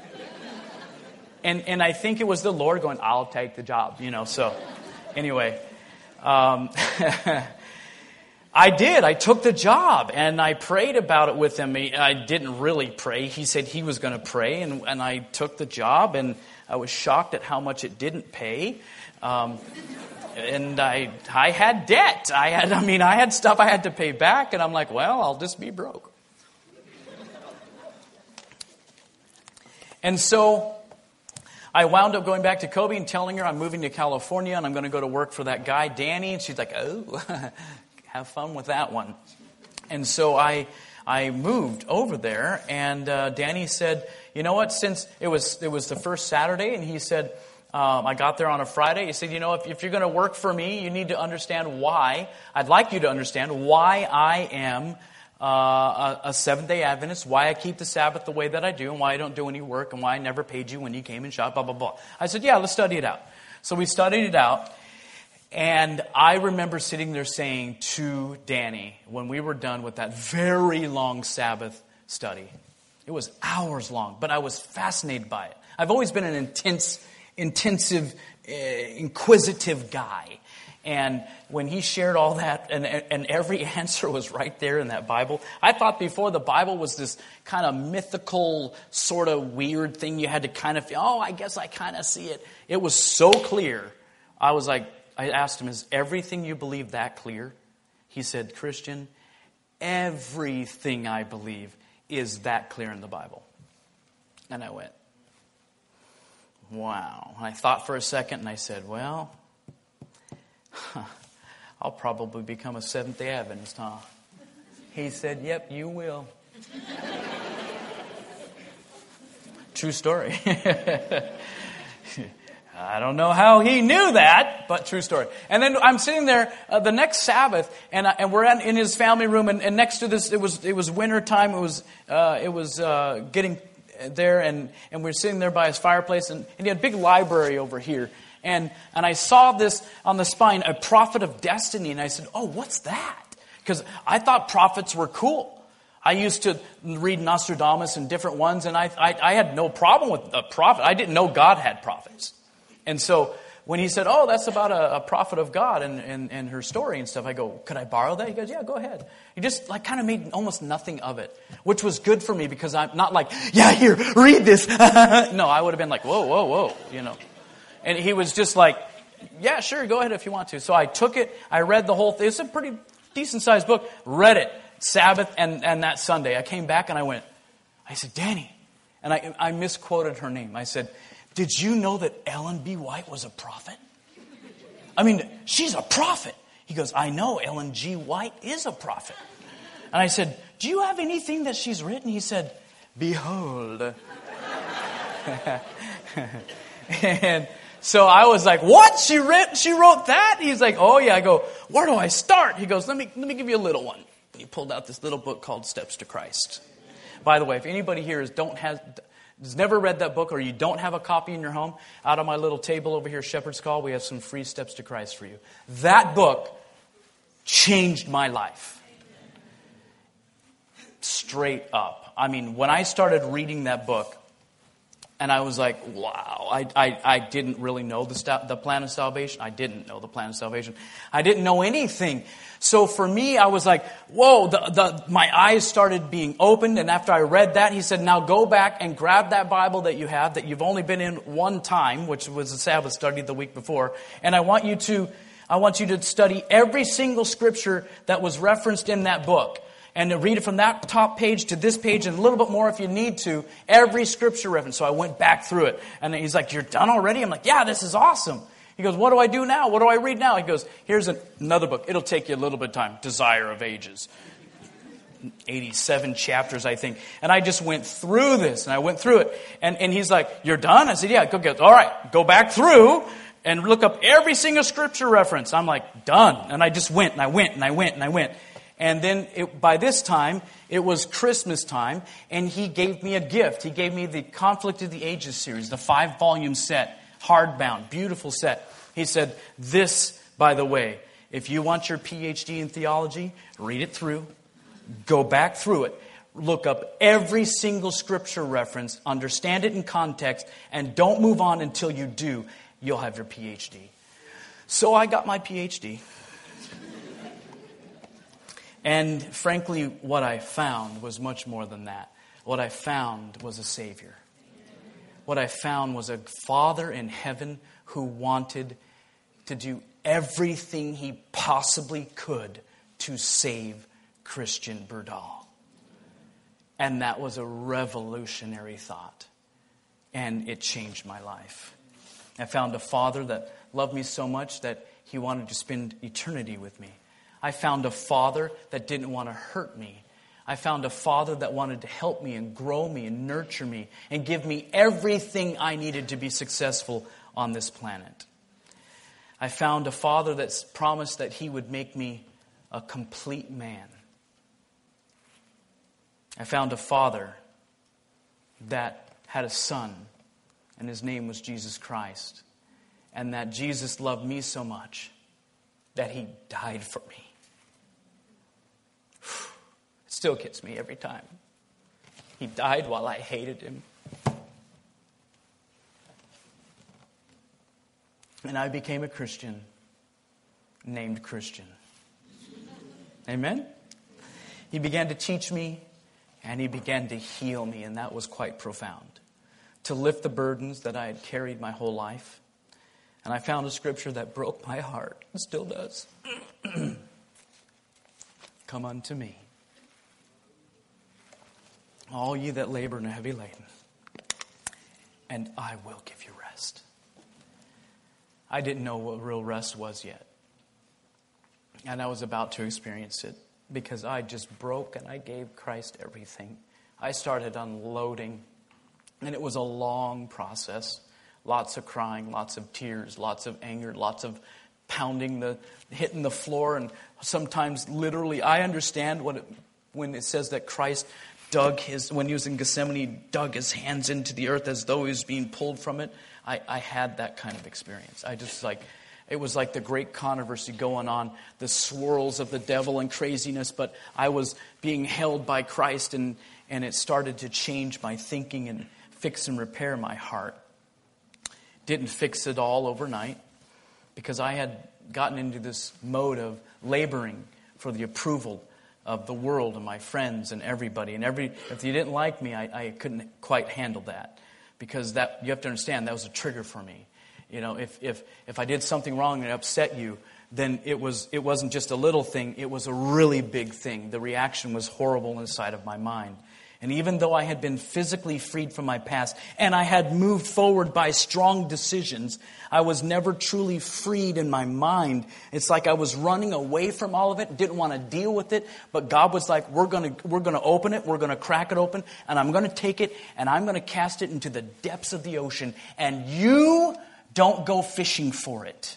Speaker 1: And and I think it was the Lord going, I'll take the job, you know. So anyway, um, I did. I took the job and I prayed about it with him. I didn't really pray. He said he was going to pray, and, and I took the job, and I was shocked at how much it didn't pay. Um, and I I had debt. I had I mean I had stuff I had to pay back, and I'm like, well, I'll just be broke. And so I wound up going back to Kobe and telling her I'm moving to California and I'm going to go to work for that guy, Danny. And she's like, oh, have fun with that one. And so I I moved over there, and uh, Danny said, you know what, since it was it was the first Saturday, and he said, um, I got there on a Friday. He said, you know, if, if you're going to work for me, you need to understand why. I'd like you to understand why I am Uh, a, a Seventh-day Adventist, why I keep the Sabbath the way that I do, and why I don't do any work, and why I never paid you when you came and shot, blah, blah, blah. I said, yeah, let's study it out. So we studied it out, and I remember sitting there saying to Danny, when we were done with that very long Sabbath study, it was hours long, but I was fascinated by it. I've always been an intense, intensive, uh, inquisitive guy. And when he shared all that, and, and every answer was right there in that Bible, I thought before the Bible was this kind of mythical, sort of weird thing you had to kind of feel, oh, I guess I kind of see it. It was so clear. I was like, I asked him, is everything you believe that clear? He said, Christian, everything I believe is that clear in the Bible. And I went, wow. And I thought for a second, and I said, well, Huh. I'll probably become a Seventh-day Adventist, huh? He said, yep, you will. True story. I don't know how he knew that, but true story. And then I'm sitting there uh, the next Sabbath, and uh, and we're in, in his family room, and, and next to this, it was it was winter time. It was uh, it was uh, getting there, and and we we're sitting there by his fireplace, and, and he had a big library over here. And and I saw this on the spine, a prophet of destiny. And I said, oh, what's that? Because I thought prophets were cool. I used to read Nostradamus and different ones, and I, I, I had no problem with a prophet. I didn't know God had prophets. And so when he said, oh, that's about a, a prophet of God and, and, and her story and stuff, I go, could I borrow that? He goes, yeah, go ahead. He just like kind of made almost nothing of it, which was good for me because I'm not like, yeah, here, read this. No, I would have been like, whoa, whoa, whoa, you know. And he was just like, yeah, sure, go ahead if you want to. So I took it. I read the whole thing. It's a pretty decent-sized book. Read it. Sabbath and, and that Sunday. I came back and I went, I said, Danny. And I, I misquoted her name. I said, did you know that Ellen B. White was a prophet? I mean, she's a prophet. He goes, I know Ellen G. White is a prophet. And I said, do you have anything that she's written? He said, behold. And so I was like, what? She wrote, she wrote that? He's like, oh yeah. I go, where do I start? He goes, let me, let me give you a little one. He pulled out this little book called Steps to Christ. By the way, if anybody here is don't have, has never read that book or you don't have a copy in your home, out on my little table over here, Shepherd's Call, we have some free Steps to Christ for you. That book changed my life. Straight up. I mean, when I started reading that book, and I was like, wow, I, I, I didn't really know the, st- the plan of salvation. I didn't know the plan of salvation. I didn't know anything. So for me, I was like, whoa, the, the, my eyes started being opened. And after I read that, he said, now go back and grab that Bible that you have, that you've only been in one time, which was the Sabbath study the week before. And I want you to, I want you to study every single scripture that was referenced in that book. And to read it from that top page to this page and a little bit more if you need to. Every scripture reference. So I went back through it. And he's like, you're done already? I'm like, yeah, this is awesome. He goes, what do I do now? What do I read now? He goes, here's an, another book. It'll take you a little bit of time. Desire of Ages. eighty-seven chapters, I think. And I just went through this. And I went through it. And, and he's like, you're done? I said, yeah, go get it. All right, go back through and look up every single scripture reference. I'm like, done. And I just went and I went and I went and I went. And then it, by this time, it was Christmas time, and he gave me a gift. He gave me the Conflict of the Ages series, the five-volume set, hardbound, beautiful set. He said, this, by the way, if you want your P H D in theology, read it through, go back through it, look up every single scripture reference, understand it in context, and don't move on until you do. You'll have your P H D. So I got my P H D. And frankly, what I found was much more than that. What I found was a Savior. What I found was a Father in heaven who wanted to do everything he possibly could to save Christian Berdahl. And that was a revolutionary thought. And it changed my life. I found a Father that loved me so much that He wanted to spend eternity with me. I found a Father that didn't want to hurt me. I found a Father that wanted to help me and grow me and nurture me and give me everything I needed to be successful on this planet. I found a Father that's promised that He would make me a complete man. I found a Father that had a Son, and His name was Jesus Christ. And that Jesus loved me so much that He died for me. It still gets me every time. He died while I hated Him. And I became a Christian named Christian. Amen? He began to teach me, and He began to heal me, and that was quite profound. To lift the burdens that I had carried my whole life. And I found a scripture that broke my heart, and still does. Come unto me, all ye that labor and are heavy laden, and I will give you rest. I didn't know what real rest was yet. And I was about to experience it because I just broke and I gave Christ everything. I started unloading, and it was a long process. Lots of crying, lots of tears, lots of anger, lots of pounding the, hitting the floor, and sometimes literally, I understand what it, when it says that Christ dug his, when he was in Gethsemane, he dug his hands into the earth as though he was being pulled from it. I, I had that kind of experience. I just like, it was like the great controversy going on, the swirls of the devil and craziness, but I was being held by Christ, and, and it started to change my thinking and fix and repair my heart. Didn't fix it all overnight, because I had gotten into this mode of laboring for the approval of the world and my friends and everybody. And every if you didn't like me, I, I couldn't quite handle that, because that you have to understand that was a trigger for me. You know, if if if I did something wrong and it upset you, then it was it wasn't just a little thing; it was a really big thing. The reaction was horrible inside of my mind. And even though I had been physically freed from my past, and I had moved forward by strong decisions, I was never truly freed in my mind. It's like I was running away from all of it, didn't want to deal with it. But God was like, we're going to we're going to open it, we're going to crack it open, and I'm going to take it, and I'm going to cast it into the depths of the ocean. And you don't go fishing for it.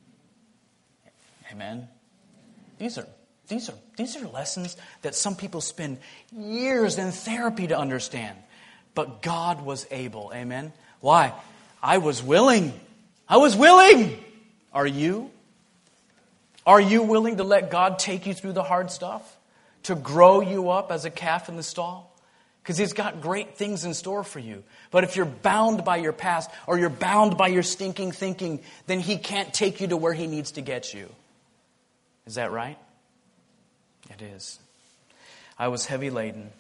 Speaker 1: Amen. These are These are these are lessons that some people spend years in therapy to understand. But God was able. Amen? Why? I was willing. I was willing. Are you? Are you willing to let God take you through the hard stuff? To grow you up as a calf in the stall? Because He's got great things in store for you. But if you're bound by your past, or you're bound by your stinking thinking, then He can't take you to where He needs to get you. Is that right? It is. I was heavy laden.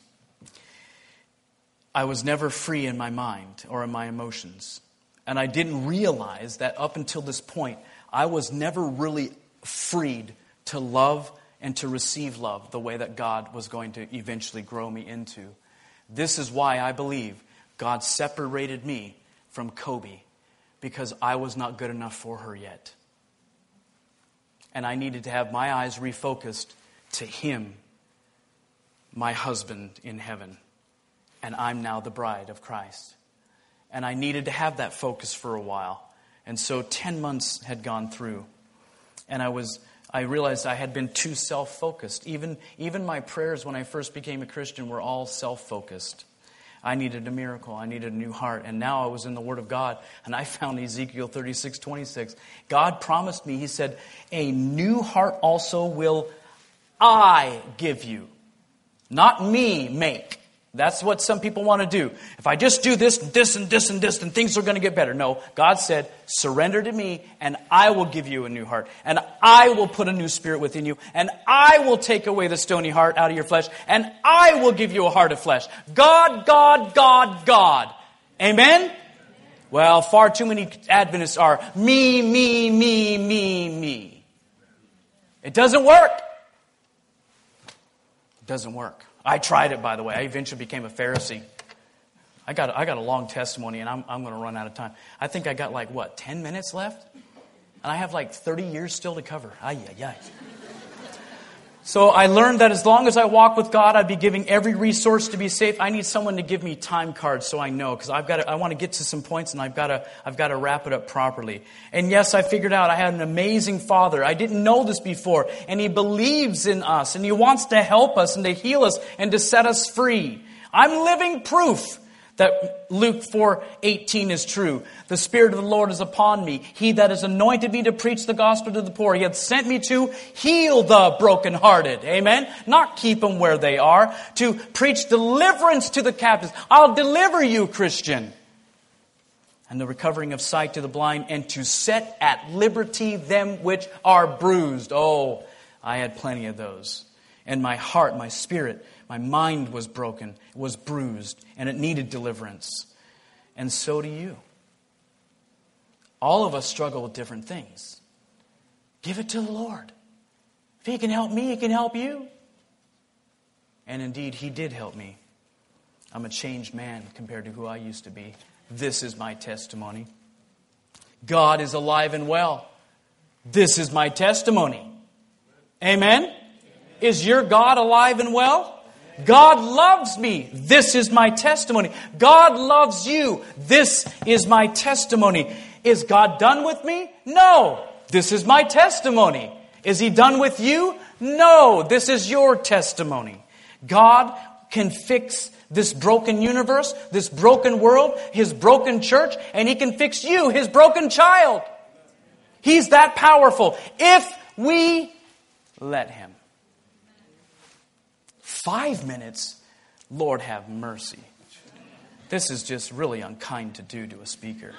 Speaker 1: I was never free in my mind or in my emotions. And I didn't realize that up until this point, I was never really freed to love and to receive love the way that God was going to eventually grow me into. This is why I believe God separated me from Kobe, because I was not good enough for her yet. And I needed to have my eyes refocused to Him, my husband in heaven. And I'm now the bride of Christ. And I needed to have that focus for a while. And so ten months had gone through. And I was I realized I had been too self-focused. Even, even my prayers when I first became a Christian were all self-focused. I needed a miracle. I needed a new heart. And now I was in the Word of God, and I found Ezekiel thirty-six twenty-six. God promised me, He said, a new heart also will I give you. Not me make. That's what some people want to do. If I just do this, this, and this, and this, then things are going to get better. No, God said, surrender to me, and I will give you a new heart. And I will put a new spirit within you. And I will take away the stony heart out of your flesh. And I will give you a heart of flesh. God, God, God, God. Amen? Well, far too many Adventists are me, me, me, me, me. It doesn't work. It doesn't work. I tried it, by the way. I eventually became a Pharisee. I I got I got a long testimony, and I'm I'm going to run out of time. I think I got like what ten minutes left, and I have like thirty years still to cover. Ay ay ay. So I learned that as long as I walk with God, I'd be giving every resource to be safe. I need someone to give me time cards so I know, because I've got to, I want to get to some points, and I've got to I've got to wrap it up properly. And yes, I figured out I had an amazing Father. I didn't know this before, and He believes in us, and He wants to help us and to heal us and to set us free. I'm living proof that Luke four eighteen is true. The Spirit of the Lord is upon me. He that has anointed me to preach the gospel to the poor. He hath sent me to heal the brokenhearted. Amen? Not keep them where they are. To preach deliverance to the captives. I'll deliver you, Christian. And the recovering of sight to the blind. And to set at liberty them which are bruised. Oh, I had plenty of those. And my heart, my spirit, my mind was broken, it was bruised, and it needed deliverance. And so do you. All of us struggle with different things. Give it to the Lord. If He can help me, He can help you. And indeed, He did help me. I'm a changed man compared to who I used to be. This is my testimony. God is alive and well. This is my testimony. Amen? Is your God alive and well? God loves me. This is my testimony. God loves you. This is my testimony. Is God done with me? No. This is my testimony. Is He done with you? No. This is your testimony. God can fix this broken universe, this broken world, His broken church, and He can fix you, His broken child. He's that powerful if we let Him. Five minutes? Lord have mercy. This is just really unkind to do to a speaker.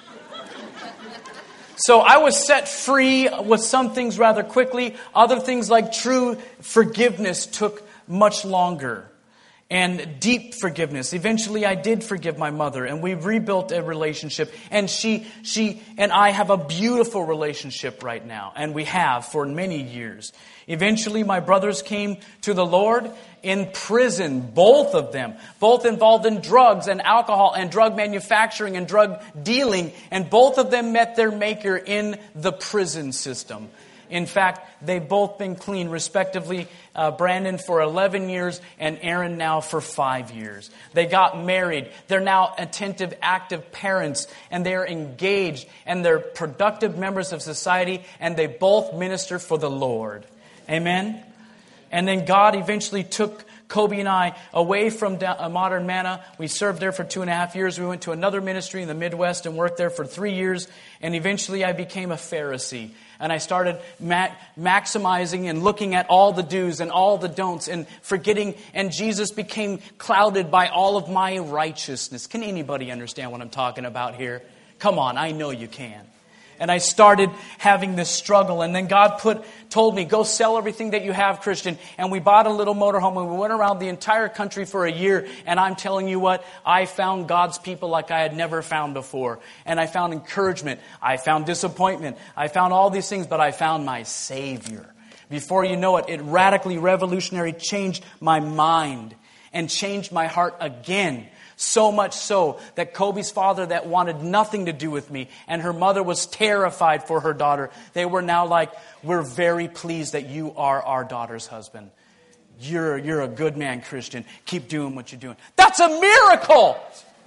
Speaker 1: So I was set free with some things rather quickly. Other things like true forgiveness took much longer. And deep forgiveness. Eventually I did forgive my mother, and we rebuilt a relationship. And she she and I have a beautiful relationship right now. And we have for many years. Eventually my brothers came to the Lord in prison, both of them. Both involved in drugs and alcohol and drug manufacturing and drug dealing. And both of them met their Maker in the prison system. In fact, they've both been clean, respectively, uh, Brandon for eleven years and Aaron now for five years. They got married. They're now attentive, active parents, and they're engaged, and they're productive members of society, and they both minister for the Lord. Amen? And then God eventually took Kobe and I away from Modern Manna. We served there for two and a half years. We went to another ministry in the Midwest and worked there for three years. And eventually I became a Pharisee. And I started ma- maximizing and looking at all the do's and all the don'ts and forgetting. And Jesus became clouded by all of my righteousness. Can anybody understand what I'm talking about here? Come on, I know you can. And I started having this struggle. And then God put told me, go sell everything that you have, Christian. And we bought a little motorhome and we went around the entire country for a year. And I'm telling you what, I found God's people like I had never found before. And I found encouragement. I found disappointment. I found all these things, but I found my Savior. Before you know it, it radically, revolutionary changed my mind and changed my heart again. So much so that Kobe's father that wanted nothing to do with me and her mother was terrified for her daughter. They were now like, we're very pleased that you are our daughter's husband. You're, you're a good man, Christian. Keep doing what you're doing. That's a miracle!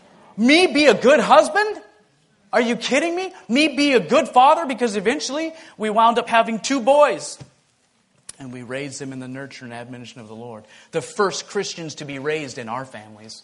Speaker 1: Me be a good husband? Are you kidding me? Me be a good father? Because eventually we wound up having two boys. And we raised them in the nurture and admonition of the Lord. The first Christians to be raised in our families.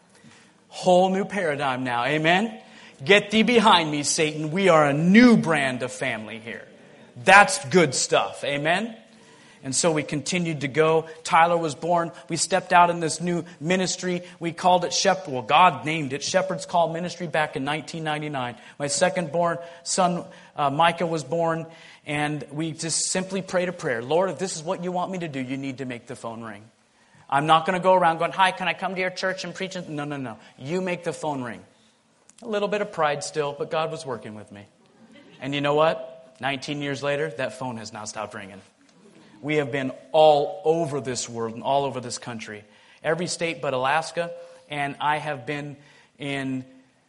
Speaker 1: Whole new paradigm now. Amen? Get thee behind me, Satan. We are a new brand of family here. That's good stuff. Amen? And so we continued to go. Tyler was born. We stepped out in this new ministry. We called it Shepherd. Well, God named it Shepherd's Call Ministry back in nineteen ninety-nine. My second born son, uh, Micah, was born. And we just simply prayed a prayer. Lord, if this is what you want me to do, you need to make the phone ring. I'm not going to go around going, hi, can I come to your church and preach? No, no, no. You make the phone ring. A little bit of pride still, but God was working with me. And you know what? nineteen years later, that phone has not stopped ringing. We have been all over this world and all over this country. Every state but Alaska. And I have been in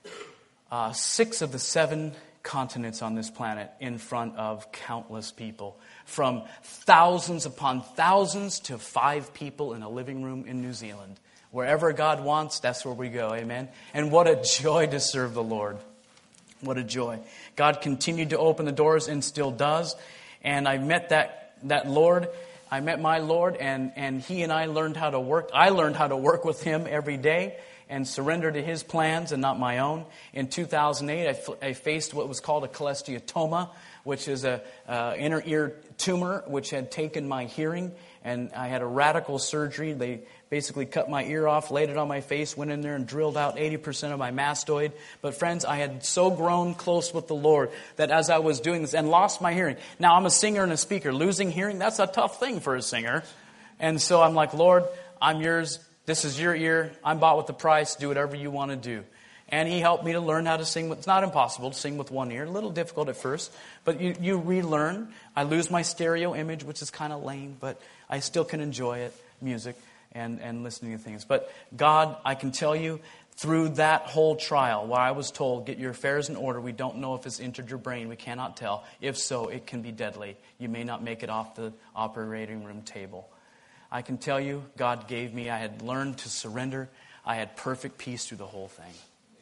Speaker 1: uh, six of the seven continents on this planet in front of countless people. From thousands upon thousands to five people in a living room in New Zealand. Wherever God wants, that's where we go. Amen. And what a joy to serve the Lord. What a joy. God continued to open the doors and still does. And I met that, that Lord. I met my Lord, and, and He and I learned how to work. I learned how to work with Him every day and surrender to His plans and not my own. In two thousand eight, I, f- I faced what was called a cholesteatoma, which is a uh, inner ear tumor which had taken my hearing, and I had a radical surgery. They basically cut my ear off, laid it on my face, went in there and drilled out eighty percent of my mastoid. But friends, I had so grown close with the Lord that as I was doing this, and lost my hearing. Now, I'm a singer and a speaker. Losing hearing, that's a tough thing for a singer. And so I'm like, Lord, I'm yours. This is your ear. I'm bought with the price. Do whatever you want to do. And He helped me to learn how to sing. It's not impossible to sing with one ear. A little difficult at first. But you, you relearn. I lose my stereo image, which is kind of lame. But I still can enjoy it, music, and, and listening to things. But God, I can tell you, through that whole trial, where I was told, get your affairs in order. We don't know if it's entered your brain. We cannot tell. If so, it can be deadly. You may not make it off the operating room table. I can tell you, God gave me, I had learned to surrender. I had perfect peace through the whole thing.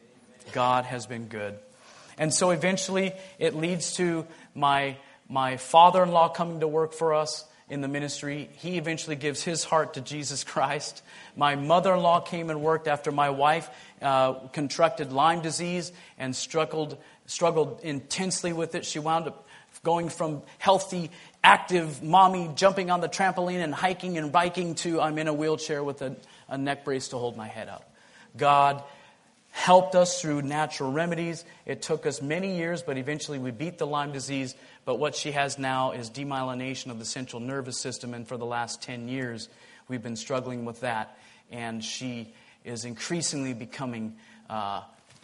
Speaker 1: God has been good. And so eventually it leads to my my father-in-law coming to work for us in the ministry. He eventually gives his heart to Jesus Christ. My mother-in-law came and worked after my wife uh, contracted Lyme disease and struggled struggled intensely with it. She wound up going from healthy, active mommy jumping on the trampoline and hiking and biking to I'm in a wheelchair with a, a neck brace to hold my head up. God helped us through natural remedies. It took us many years, but eventually we beat the Lyme disease. But what she has now is demyelination of the central nervous system. And for the last ten years, we've been struggling with that. And she is increasingly becoming uh,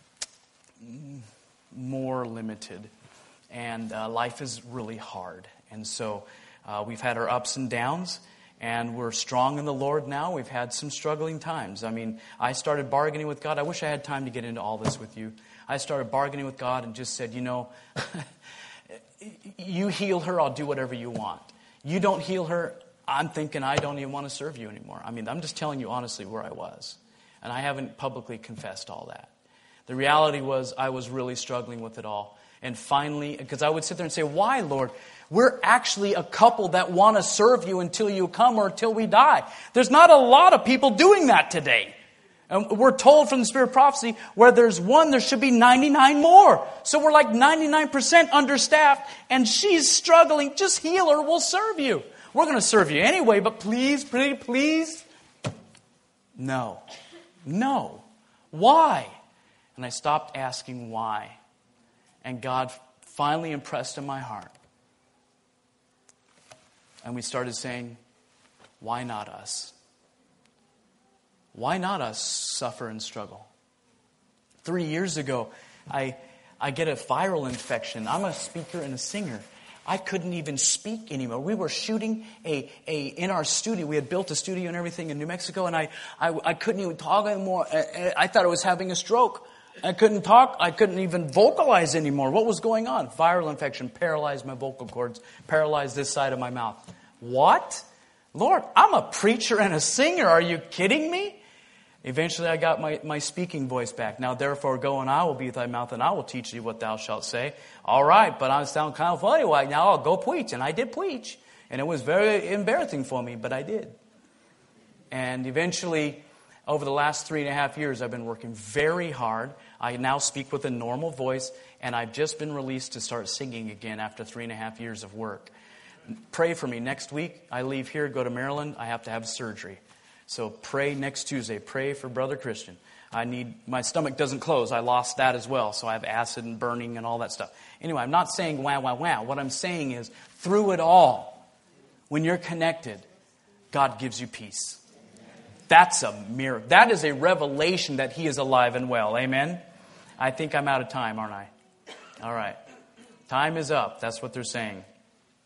Speaker 1: more limited. And uh, life is really hard. And so uh, we've had our ups and downs. And we're strong in the Lord now. We've had some struggling times. I mean, I started bargaining with God. I wish I had time to get into all this with you. I started bargaining with God and just said, you know, you heal her, I'll do whatever you want. You don't heal her, I'm thinking I don't even want to serve you anymore. I mean, I'm just telling you honestly where I was. And I haven't publicly confessed all that. The reality was I was really struggling with it all. And finally, because I would sit there and say, why, Lord? We're actually a couple that want to serve you until you come or until we die. There's not a lot of people doing that today. And we're told from the Spirit of Prophecy, where there's one, there should be ninety-nine more. So we're like ninety-nine percent understaffed, and she's struggling. Just heal her, we'll serve you. We're going to serve you anyway, but please, please, please. No. No. Why? And I stopped asking why. And God finally impressed in my heart. And we started saying, why not us? Why not us suffer and struggle? Three years ago, I I get a viral infection. I'm a speaker and a singer. I couldn't even speak anymore. We were shooting a, a in our studio. We had built a studio and everything in New Mexico, and I, I, I couldn't even talk anymore. I, I thought I was having a stroke. I couldn't talk. I couldn't even vocalize anymore. What was going on? Viral infection paralyzed my vocal cords, paralyzed this side of my mouth. What? Lord, I'm a preacher and a singer. Are you kidding me? Eventually I got my, my speaking voice back. Now therefore go and I will be thy mouth and I will teach thee what thou shalt say. All right, but I sound kind of funny. Well, now I'll go preach. And I did preach. And it was very embarrassing for me, but I did. And eventually, over the last three and a half years, I've been working very hard. I now speak with a normal voice, and I've just been released to start singing again after three and a half years of work. Pray for me. Next week, I leave here, go to Maryland. I have to have surgery. So pray next Tuesday. Pray for Brother Christian. I need, my stomach doesn't close. I lost that as well. So I have acid and burning and all that stuff. Anyway, I'm not saying wow, wow, wow. What I'm saying is, through it all, when you're connected, God gives you peace. That's a miracle. That is a revelation that He is alive and well. Amen? I think I'm out of time, aren't I? All right. Time is up. That's what they're saying.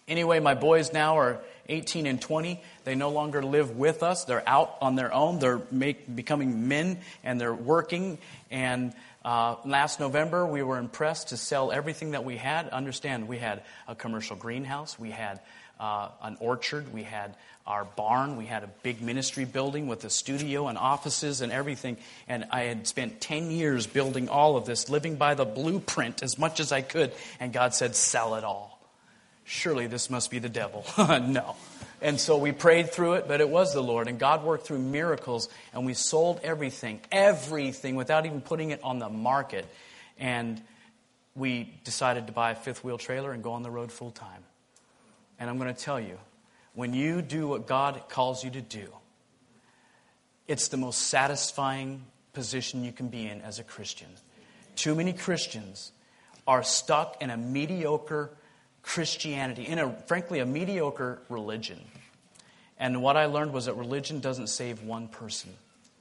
Speaker 1: Anyway, my boys now are eighteen and twenty. They no longer live with us. They're out on their own. They're make, becoming men, and they're working. And uh, last November, we were impressed to sell everything that we had. Understand, we had a commercial greenhouse. We had uh, an orchard. We had our barn. We had a big ministry building with a studio and offices and everything. And I had spent ten years building all of this, living by the blueprint as much as I could. And God said, sell it all. Surely this must be the devil. No. And so we prayed through it, but it was the Lord. And God worked through miracles. And we sold everything, everything, without even putting it on the market. And we decided to buy a fifth wheel trailer and go on the road full time. And I'm going to tell you, when you do what God calls you to do, it's the most satisfying position you can be in as a Christian. Too many Christians are stuck in a mediocre Christianity, in a, frankly, a mediocre religion. And what I learned was that religion doesn't save one person.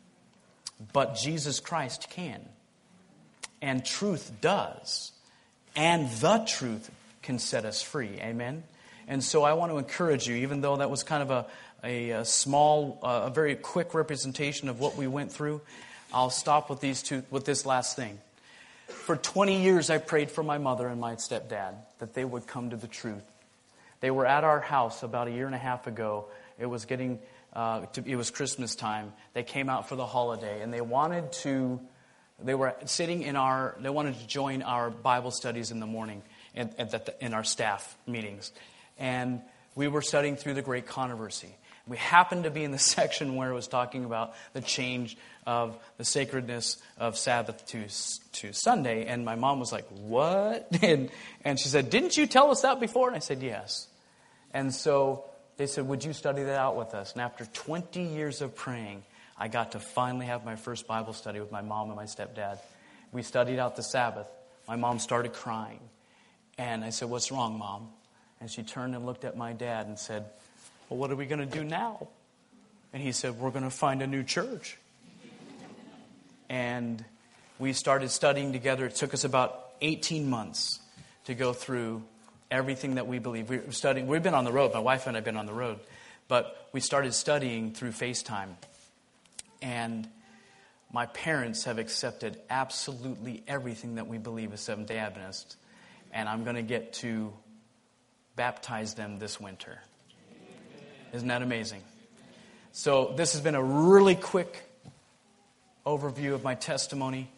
Speaker 1: But Jesus Christ can. And truth does. And the truth can set us free. Amen? And so I want to encourage you, even though that was kind of a, a, a small, uh, a very quick representation of what we went through, I'll stop with these two, with this last thing. For twenty years, I prayed for my mother and my stepdad that they would come to the truth. They were at our house about a year and a half ago. It was getting, uh, to, it was Christmas time. They came out for the holiday, and they wanted to. They were sitting in our. They wanted to join our Bible studies in the morning, in, in our staff meetings. And we were studying through the Great Controversy. We happened to be in the section where it was talking about the change of the sacredness of Sabbath to to Sunday. And my mom was like, what? And, and she said, didn't you tell us that before? And I said, yes. And so they said, would you study that out with us? And after twenty years of praying, I got to finally have my first Bible study with my mom and my stepdad. We studied out the Sabbath. My mom started crying. And I said, what's wrong, Mom? And she turned and looked at my dad and said, well, what are we going to do now? And he said, we're going to find a new church. And we started studying together. It took us about eighteen months to go through everything that we believe. We were studying. We've been on the road. My wife and I have been on the road. But we started studying through FaceTime. And my parents have accepted absolutely everything that we believe as Seventh-day Adventists. And I'm going to get to baptize them this winter. Isn't that amazing? So this has been a really quick overview of my testimony.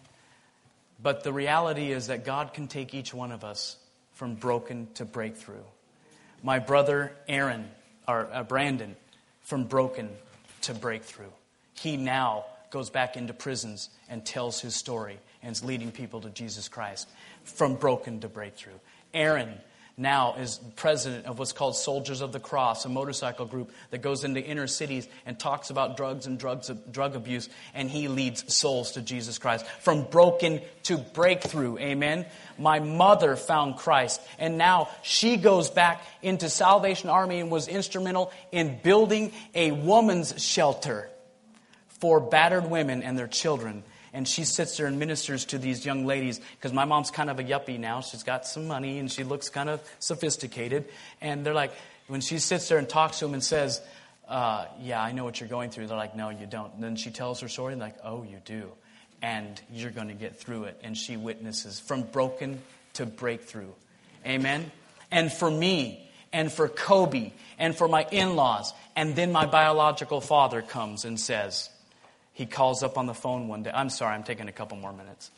Speaker 1: But the reality is that God can take each one of us from broken to breakthrough. My brother Aaron, or uh, Brandon, from broken to breakthrough. He now goes back into prisons and tells his story and is leading people to Jesus Christ. From broken to breakthrough. Aaron now is president of what's called Soldiers of the Cross, a motorcycle group that goes into inner cities and talks about drugs and drugs, drug abuse, and he leads souls to Jesus Christ. From broken to breakthrough, amen? My mother found Christ, and now she goes back into Salvation Army and was instrumental in building a woman's shelter for battered women and their children. And she sits there and ministers to these young ladies because my mom's kind of a yuppie now. She's got some money and she looks kind of sophisticated. And they're like, when she sits there and talks to them and says, uh, yeah, I know what you're going through. They're like, no, you don't. And then she tells her story and they're like, oh, you do. And you're going to get through it. And she witnesses from broken to breakthrough. Amen. And for me and for Kobe and for my in-laws. And then my biological father comes and says, he calls up on the phone one day. I'm sorry, I'm taking a couple more minutes.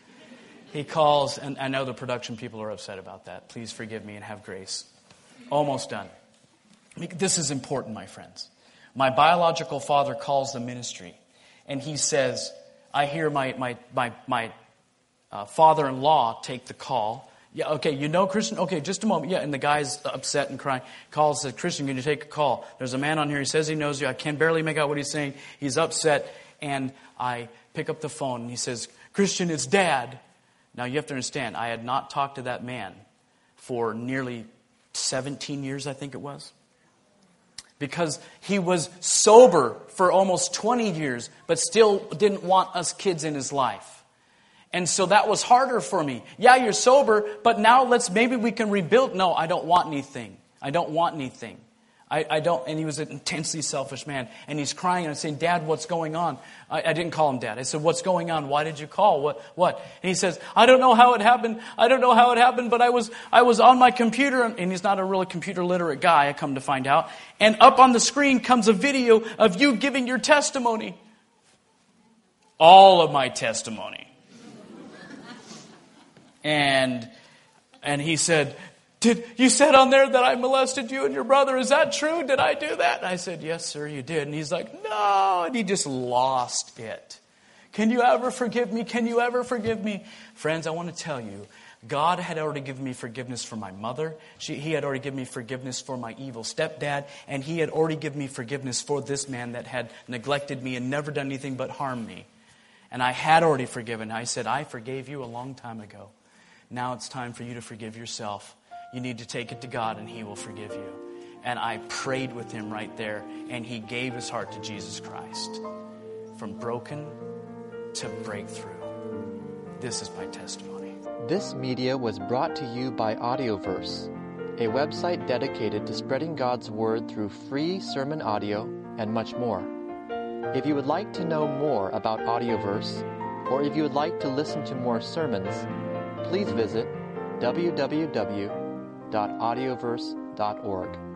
Speaker 1: He calls, and I know the production people are upset about that. Please forgive me and have grace. Almost done. This is important, my friends. My biological father calls the ministry, and he says, I hear my my my, my uh, father-in-law take the call. Yeah, okay, you know Christian? Okay, just a moment. Yeah, and the guy's upset and crying. Calls, says, Christian, can you take a call? There's a man on here. He says he knows you. I can barely make out what he's saying. He's upset. And I pick up the phone and he says, Christian, it's Dad. Now you have to understand, I had not talked to that man for nearly seventeen years, I think it was. Because he was sober for almost twenty years, but still didn't want us kids in his life. And so that was harder for me. Yeah, you're sober, but now let's maybe we can rebuild. No, I don't want anything. I don't want anything. I, I don't, and he was an intensely selfish man. And he's crying and I'm saying, Dad, what's going on? I, I didn't call him Dad. I said, what's going on? Why did you call? What, what? And he says, I don't know how it happened. I don't know how it happened, but I was, I was on my computer, and he's not a really computer literate guy, I come to find out. And up on the screen comes a video of you giving your testimony. All of my testimony. And, and he said, Did you said on there that I molested you and your brother. Is that true? Did I do that? And I said, yes, sir, you did. And he's like, no. And he just lost it. Can you ever forgive me? Can you ever forgive me? Friends, I want to tell you, God had already given me forgiveness for my mother. She, he had already given me forgiveness for my evil stepdad. And he had already given me forgiveness for this man that had neglected me and never done anything but harm me. And I had already forgiven. I said, I forgave you a long time ago. Now it's time for you to forgive yourself. You need to take it to God and He will forgive you. And I prayed with him right there, and he gave his heart to Jesus Christ. From broken to breakthrough. This is my testimony.
Speaker 2: This media was brought to you by Audioverse, a website dedicated to spreading God's Word through free sermon audio and much more. If you would like to know more about Audioverse, or if you would like to listen to more sermons, please visit w w w dot audioverse dot org.